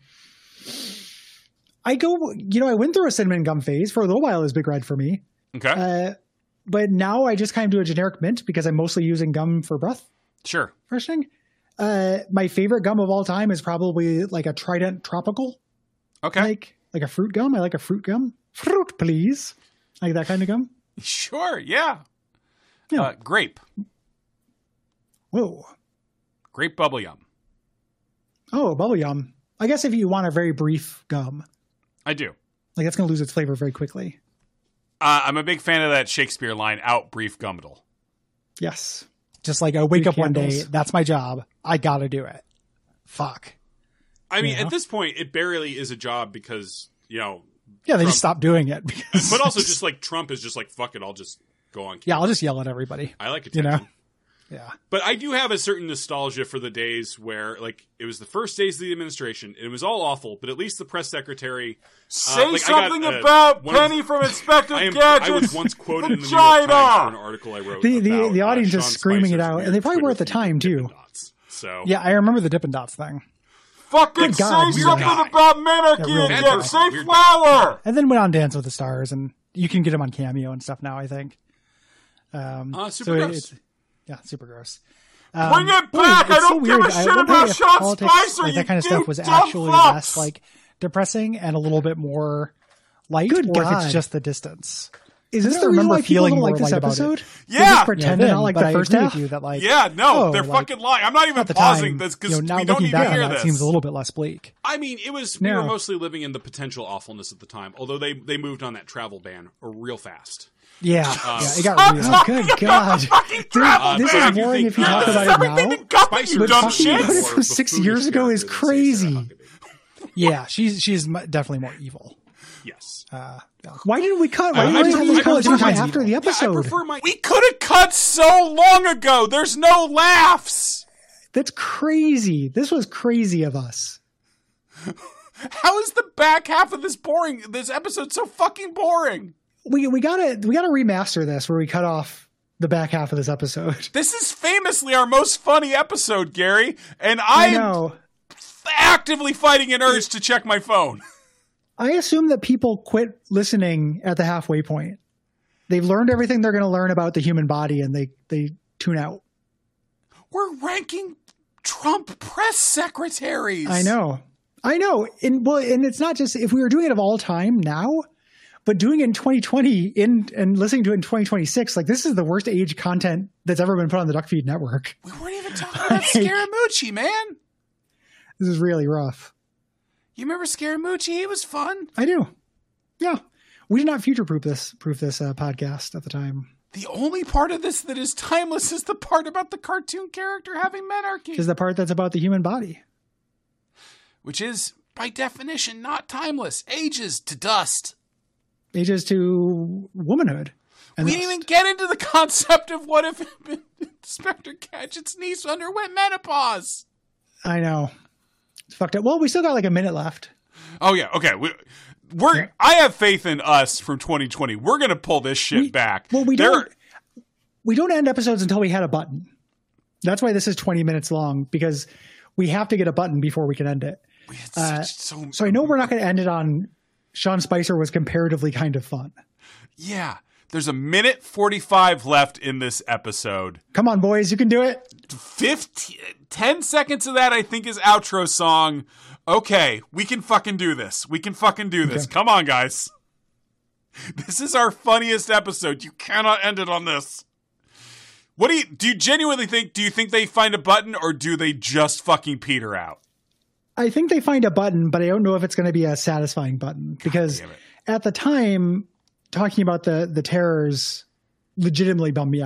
S2: I go, you know, I went through a cinnamon gum phase. For a little while, it was Big Red for me.
S1: Okay,
S2: Uh, but now I just kind of do a generic mint because I'm mostly using gum for breath
S1: sure.
S2: freshening. Uh, my favorite gum of all time is probably like a Trident Tropical,
S1: Okay,
S2: like like a fruit gum. I like a fruit gum. Fruit, please. Like that kind of gum.
S1: sure. Yeah.
S2: Yeah.
S1: Uh, grape.
S2: Whoa.
S1: Grape bubble yum.
S2: Oh, bubble yum. I guess if you want a very brief gum,
S1: I do.
S2: like that's going to lose its flavor very quickly.
S1: Uh, I'm a big fan of that Shakespeare line, out brief gummidle.
S2: Yes.
S5: Just like I wake
S2: Three
S5: up one day,
S2: candles.
S5: that's my job. I got to do it. Fuck.
S3: I mean,
S2: Yeah.
S3: at this point, it barely is a job because, you know,
S5: Yeah, they
S3: Trump-
S5: just stopped doing it. Because
S3: but also just like Trump is just like, fuck it, I'll just go on.
S5: yeah, I'll just yell at everybody.
S3: I like
S5: You
S3: attention.
S5: know? Yeah.
S3: But I do have a certain nostalgia for the days where, like, it was the first days of the administration, and it was all awful, but at least the press secretary...
S1: Say
S3: like, I got,
S1: something
S3: uh,
S1: about
S3: one of-
S1: Penny from Inspector
S3: I, am,
S1: Gadget.
S3: I was once quoted in the New York
S1: Vagina!
S3: Times for an article I wrote
S2: The- the-
S3: about,
S2: the
S3: uh,
S2: audience is
S3: Sean
S2: screaming it
S3: Spicer's
S2: out,
S3: weird
S2: and they probably were at the
S3: Twitter
S2: time,
S3: feed with
S2: too.
S3: Dippin' Dots. So,
S5: Yeah, I remember the Dippin' Dots thing.
S1: Fucking
S2: Good God,
S1: say
S2: weird
S1: something
S3: guy.
S1: about Menarche
S5: Yeah, real
S1: again.
S3: weird
S1: Say
S3: guy. Weird
S1: flower.
S5: And then went on Dance with the Stars, and you can get them on Cameo and stuff now, I think. Um,
S3: Uh, super
S5: so
S3: gross.
S5: It's, yeah, super gross.
S1: Bring
S5: Um,
S1: it
S5: boy,
S1: back. I
S5: it's so
S1: don't give
S5: weird.
S1: a
S5: I
S1: shit
S5: wonder
S1: about
S5: if
S1: Sean
S5: politics,
S1: Spicer.
S5: like
S1: you
S5: that kind of
S1: do
S5: stuff was
S1: dumb
S5: actually
S1: fucks.
S5: less like depressing and a little bit more light,
S2: Good
S5: or if
S2: God.
S5: it's just the distance.
S2: Is
S5: I
S2: this
S5: just
S2: the reason
S5: remember
S2: why people
S5: feeling
S2: don't
S5: more
S2: like this
S5: light about it.
S2: episode? They
S1: Yeah.
S2: just pretend to
S5: then,
S2: not like
S5: but
S2: the
S5: I
S2: first
S5: agree
S2: half.
S5: with you that like
S1: Yeah, no,
S5: oh,
S1: they're
S5: like,
S1: fucking lying. I'm not even
S5: at the
S1: pausing
S5: time,
S1: this because
S5: you know, now
S1: we don't
S5: looking
S1: need to
S5: back on
S1: hear
S5: that
S1: this.
S5: seems a little bit less bleak.
S3: I mean, it was we
S2: No.
S3: were mostly living in the potential awfulness at the time. Although they they moved on that travel ban real fast.
S5: Yeah,
S3: Uh,
S5: yeah, it got real.
S2: Oh, good God. Dude,
S3: Uh,
S2: this
S3: but I
S2: is
S3: do
S2: boring
S3: think
S2: if you
S3: that-
S2: talk
S3: this is
S2: about it
S1: everything
S2: now.
S1: that got
S3: Spicer
S1: you
S2: But
S1: dumb
S2: talking
S1: shit.
S2: about it from six years ago is crazy.
S5: Yeah, she's she's mu- definitely more evil.
S3: Yes.
S5: Uh, yeah.
S2: Why didn't we cut? Why
S3: I-
S2: didn't
S3: I
S2: we
S3: prefer-
S2: cut
S3: I prefer
S2: this
S3: my-
S2: after the
S3: Yeah, I
S2: episode?
S3: prefer my.
S1: We could have cut so long ago. There's no laughs.
S2: That's crazy. This was crazy of us.
S1: How is the back half of this boring? This episode so fucking boring.
S2: We we gotta we gotta remaster this where we cut off the back half of this episode.
S1: This is famously our most funny episode, Gary, and
S2: I
S1: I am
S2: know.
S1: actively fighting an urge to check my phone.
S2: I assume that people quit listening at the halfway point. They've learned everything they're going to learn about the human body, and they they tune out.
S1: We're ranking Trump press secretaries.
S2: I know, I know, and well, and it's not just if we were doing it of all time now, but doing it in twenty twenty in and listening to it in twenty twenty-six, like this is the worst age content that's ever been put on the Duckfeed network.
S1: We weren't even talking about Scaramucci, man.
S2: This is really rough.
S1: You remember Scaramucci? He was fun.
S2: I do. Yeah, we did not future proof this proof this uh, podcast at the time.
S1: The only part of this that is timeless is the part about the cartoon character having menarche,
S2: Is the part that's about the human body.
S1: which is, by definition, not timeless. Ages to dust.
S2: Ages to womanhood. And
S1: We
S2: that's-
S1: didn't even get into the concept of what if Inspector Gadget's niece underwent menopause.
S2: I know. It's fucked up. Well, we still got like a minute left.
S1: Oh yeah, okay. We, we're.
S2: Yeah.
S1: I have faith in us from twenty twenty. We're gonna pull this shit
S2: We-
S1: back.
S2: Well, we
S1: There-
S2: don't. We don't end episodes until we had a button. That's why this is twenty minutes long, because we have to get a button before we can end it.
S1: We had
S2: Uh,
S1: such, so,
S2: So I know we're not going to end it on Sean Spicer was comparatively kind of fun.
S1: yeah. There's a minute forty-five left in this episode.
S2: Come on, boys, you can do it.
S1: fifteen, ten seconds of that, I think, is outro song. Okay, we can fucking do this. We can fucking do this.
S2: Okay.
S1: Come on, guys. This is our funniest episode. You cannot end it on this. What do you do? You genuinely think? Do you think they find a button, or do they just fucking peter out?
S2: I think they find a button, but I don't know if it's going to be a satisfying button because
S1: damn it.
S2: at the time, talking about the the terrors legitimately bummed me out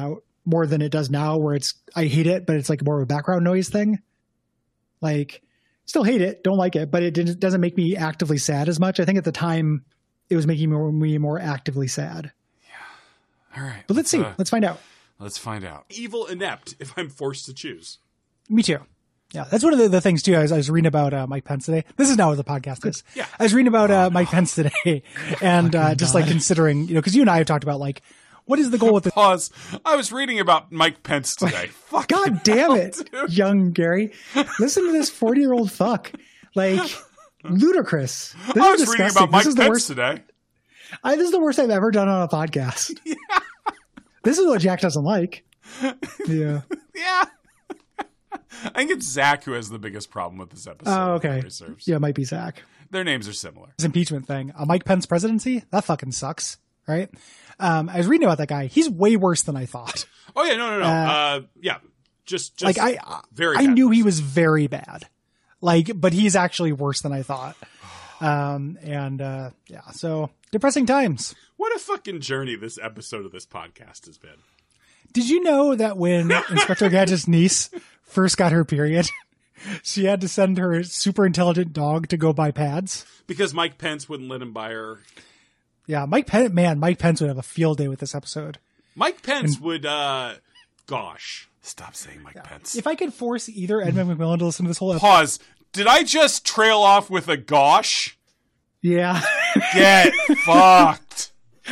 S2: more than it does now, where it's I hate it, but it's like more of a background noise thing. Like, still hate it, don't like it, but it didn't, doesn't make me actively sad as much. I think at the time it was making me more, me more actively sad.
S1: All right.
S2: But let's see.
S1: uh,
S2: let's find out.
S1: let's find out.
S3: Evil inept if I'm forced to choose.
S2: Me too. Yeah, that's one of the, the things too. I was, I was reading about uh, Mike Pence today. This is now what the podcast is.
S3: Yeah.
S2: I was reading about uh, Mike Pence today, and uh, just like considering, you know, because you and I have talked about like, what is the goal with the
S1: Pause. I was reading about Mike Pence today. Fuck.
S2: God damn it, young Gary. Listen to this forty-year-old fuck. Like, ludicrous. This
S1: I
S2: is
S1: was reading
S2: disgusting.
S1: about Mike
S2: this is the
S1: Pence
S2: worst,
S1: today.
S2: I, this is the worst I've ever done on a podcast. Yeah. This is what Jack doesn't like. Yeah.
S1: Yeah. I think it's Zach who has the biggest problem with this episode.
S2: Oh, okay.
S1: Reserves.
S2: Yeah, it might be Zach.
S1: Their names are similar.
S2: This impeachment thing. A Mike Pence presidency? That fucking sucks, right? Um, I was reading about that guy. He's way worse than I thought.
S3: Oh yeah, no, no, no. Uh, uh, yeah, just, just
S2: like I,
S3: very.
S2: I
S3: bad
S2: knew
S3: person.
S2: he was very bad. Like, but he's actually worse than I thought. Um, and uh, yeah, so depressing times.
S3: What a fucking journey this episode of this podcast has been.
S2: Did you know that when Inspector Gadget's niece first got her period, she had to send her super intelligent dog to go buy pads?
S3: Because Mike Pence wouldn't let him buy her.
S2: Yeah, Mike Pence, man, Mike Pence would have a field day with this episode.
S3: Mike Pence would, uh, gosh.
S1: Stop saying Mike Pence.
S2: If I could force either Edmund McMillan to listen to this whole episode.
S1: Pause. Did I just trail off with a gosh?
S2: Yeah.
S1: Get fucked.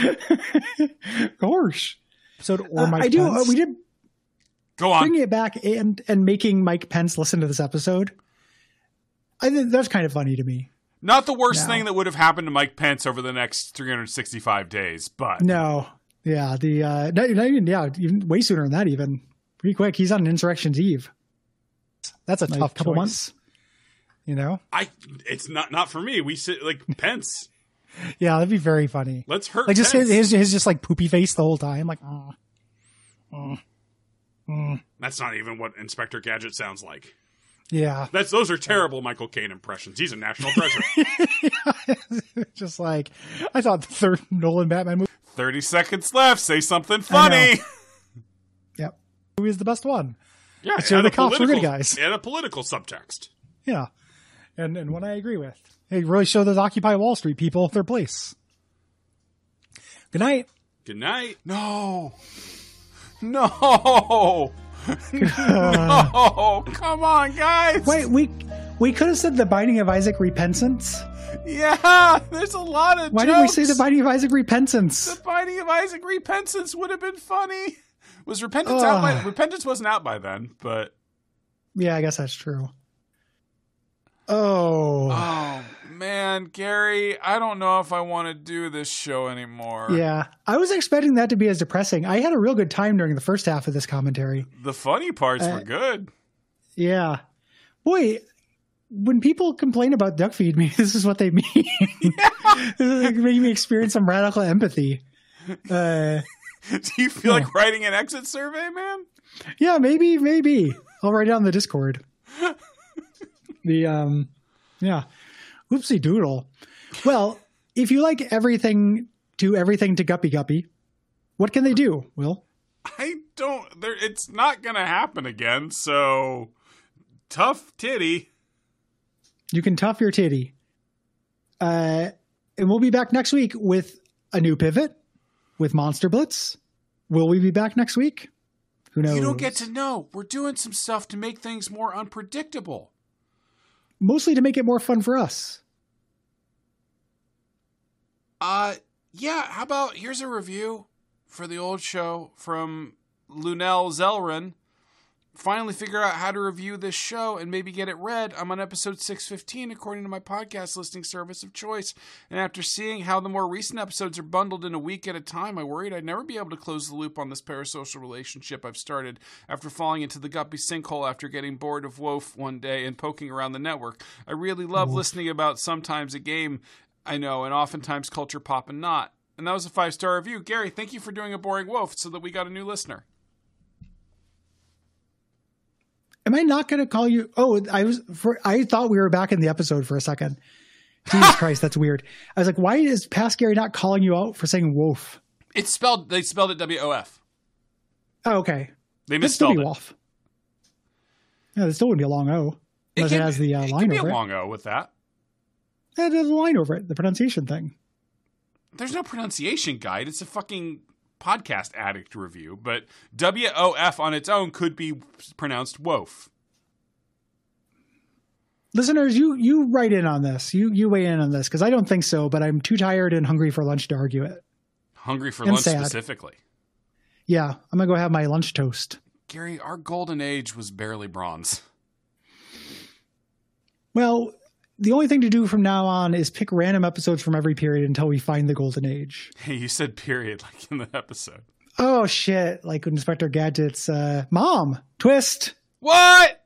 S2: Gosh. Episode or Mike
S5: I do.
S2: Pence.
S5: Uh, we did
S1: Go on.
S5: bringing it back and and making Mike Pence listen to this episode. I think that's kind of funny to me.
S1: Not the worst
S5: No.
S1: thing that would have happened to Mike Pence over the next three hundred sixty-five days, but
S5: No, yeah, the uh, not, not even yeah, even way sooner than that. Even pretty quick. He's on Insurrection's Eve.
S2: That's a
S5: Like,
S2: tough
S5: couple
S2: choice,
S5: months.
S2: You know?
S3: I, it's not, not for me. We sit like Pence.
S2: Yeah, that'd be very funny.
S3: Let's hurt
S2: Like just his,
S3: Pence.
S2: his, his just like poopy face the whole time. Like, oh, oh, oh.
S3: That's not even what Inspector Gadget sounds like.
S2: Yeah.
S3: That's those are terrible Michael Caine impressions. He's a national treasure.
S2: Just like, I thought the third Nolan Batman movie
S1: thirty seconds left. Say something funny.
S2: yep. is the best one.
S3: Yeah,
S2: So
S3: and
S2: the
S3: a
S2: cops were good
S3: political-
S2: guys.
S3: And a political subtext.
S2: Yeah. And and one I agree with. They really show those Occupy Wall Street people their place. Good night.
S3: Good night.
S1: No. No. No. Come on, guys.
S5: Wait, we we could have said the Binding of Isaac Repentance.
S1: Yeah, there's a lot of
S5: Why didn't we
S1: jokes.
S5: say the Binding of Isaac Repentance?
S1: The Binding of Isaac Repentance would have been funny. Was Repentance out by Repentance wasn't out by then, but
S5: Yeah, I guess that's true. Oh,
S1: oh man, Gary, I don't know if I want to do this show anymore.
S5: yeah. I was expecting that to be as depressing. I had a real good time during the first half of this commentary.
S1: The funny parts
S5: Uh,
S1: were good.
S5: Yeah. Boy, when people complain about duck feed, maybe this is what they mean. This is like making me experience some radical empathy. Uh,
S1: Do you feel like writing an exit survey, man?
S5: yeah, maybe, maybe. I'll write it on the Discord. The, um, yeah. Whoopsie doodle. Well, if you like everything to everything to Guppy Guppy, what can they do, Will?
S1: I don't. There, it's not gonna happen again. So tough titty.
S5: You can tough your titty. Uh, and we'll be back next week with a new pivot with Monster Blitz. Will we be back next week? Who knows?
S1: You don't get to know. We're doing some stuff to make things more unpredictable.
S5: Mostly to make it more fun for us.
S1: Uh, yeah. How about here's a review for the old show from Lunel Zelrin. Finally figure out how to review this show and maybe get it read. I'm on episode six fifteen according to my podcast listening service of choice. And after seeing how the more recent episodes are bundled in a week at a time, I worried I'd never be able to close the loop on this parasocial relationship I've started after falling into the guppy sinkhole after getting bored of W O F one day and poking around the network. I really love listening about sometimes a game I know and oftentimes culture pop and not. And that was a five-star review. Gary, thank you for doing a boring W O F so that we got a new listener.
S5: Am I not going to call you? Oh, I was. For, I thought we were back in the episode for a second. Jesus Christ, that's weird. I was like, why is Past Gary not calling you out for saying wolf?
S1: It's spelled, they spelled it W O F.
S2: Oh, okay.
S1: They
S2: It'd still
S1: misspelled
S2: be
S1: it.
S2: Wolf. Yeah, it still wouldn't be a long O. Unless it,
S1: can-
S2: has the uh,
S1: it
S2: line
S1: can be
S2: over
S1: a
S2: it.
S1: long O with that.
S2: Yeah, there's a line over it, the pronunciation thing.
S1: There's no pronunciation guide. It's a fucking podcast addict review. But W O F on its own could be pronounced wof.
S2: Listeners, you you write in on this. You you weigh in on this because I don't think so, but I'm too tired and hungry for lunch to argue it.
S1: Hungry for
S2: And
S1: lunch
S2: sad.
S1: specifically.
S2: Yeah, I'm gonna go have my lunch toast.
S1: Gary, our golden age was barely bronze.
S2: Well, the only thing to do from now on is pick random episodes from every period until we find the golden age.
S1: Hey, you said period like in the episode.
S2: Oh shit! Like Inspector Gadget's uh, mom twist.
S1: What?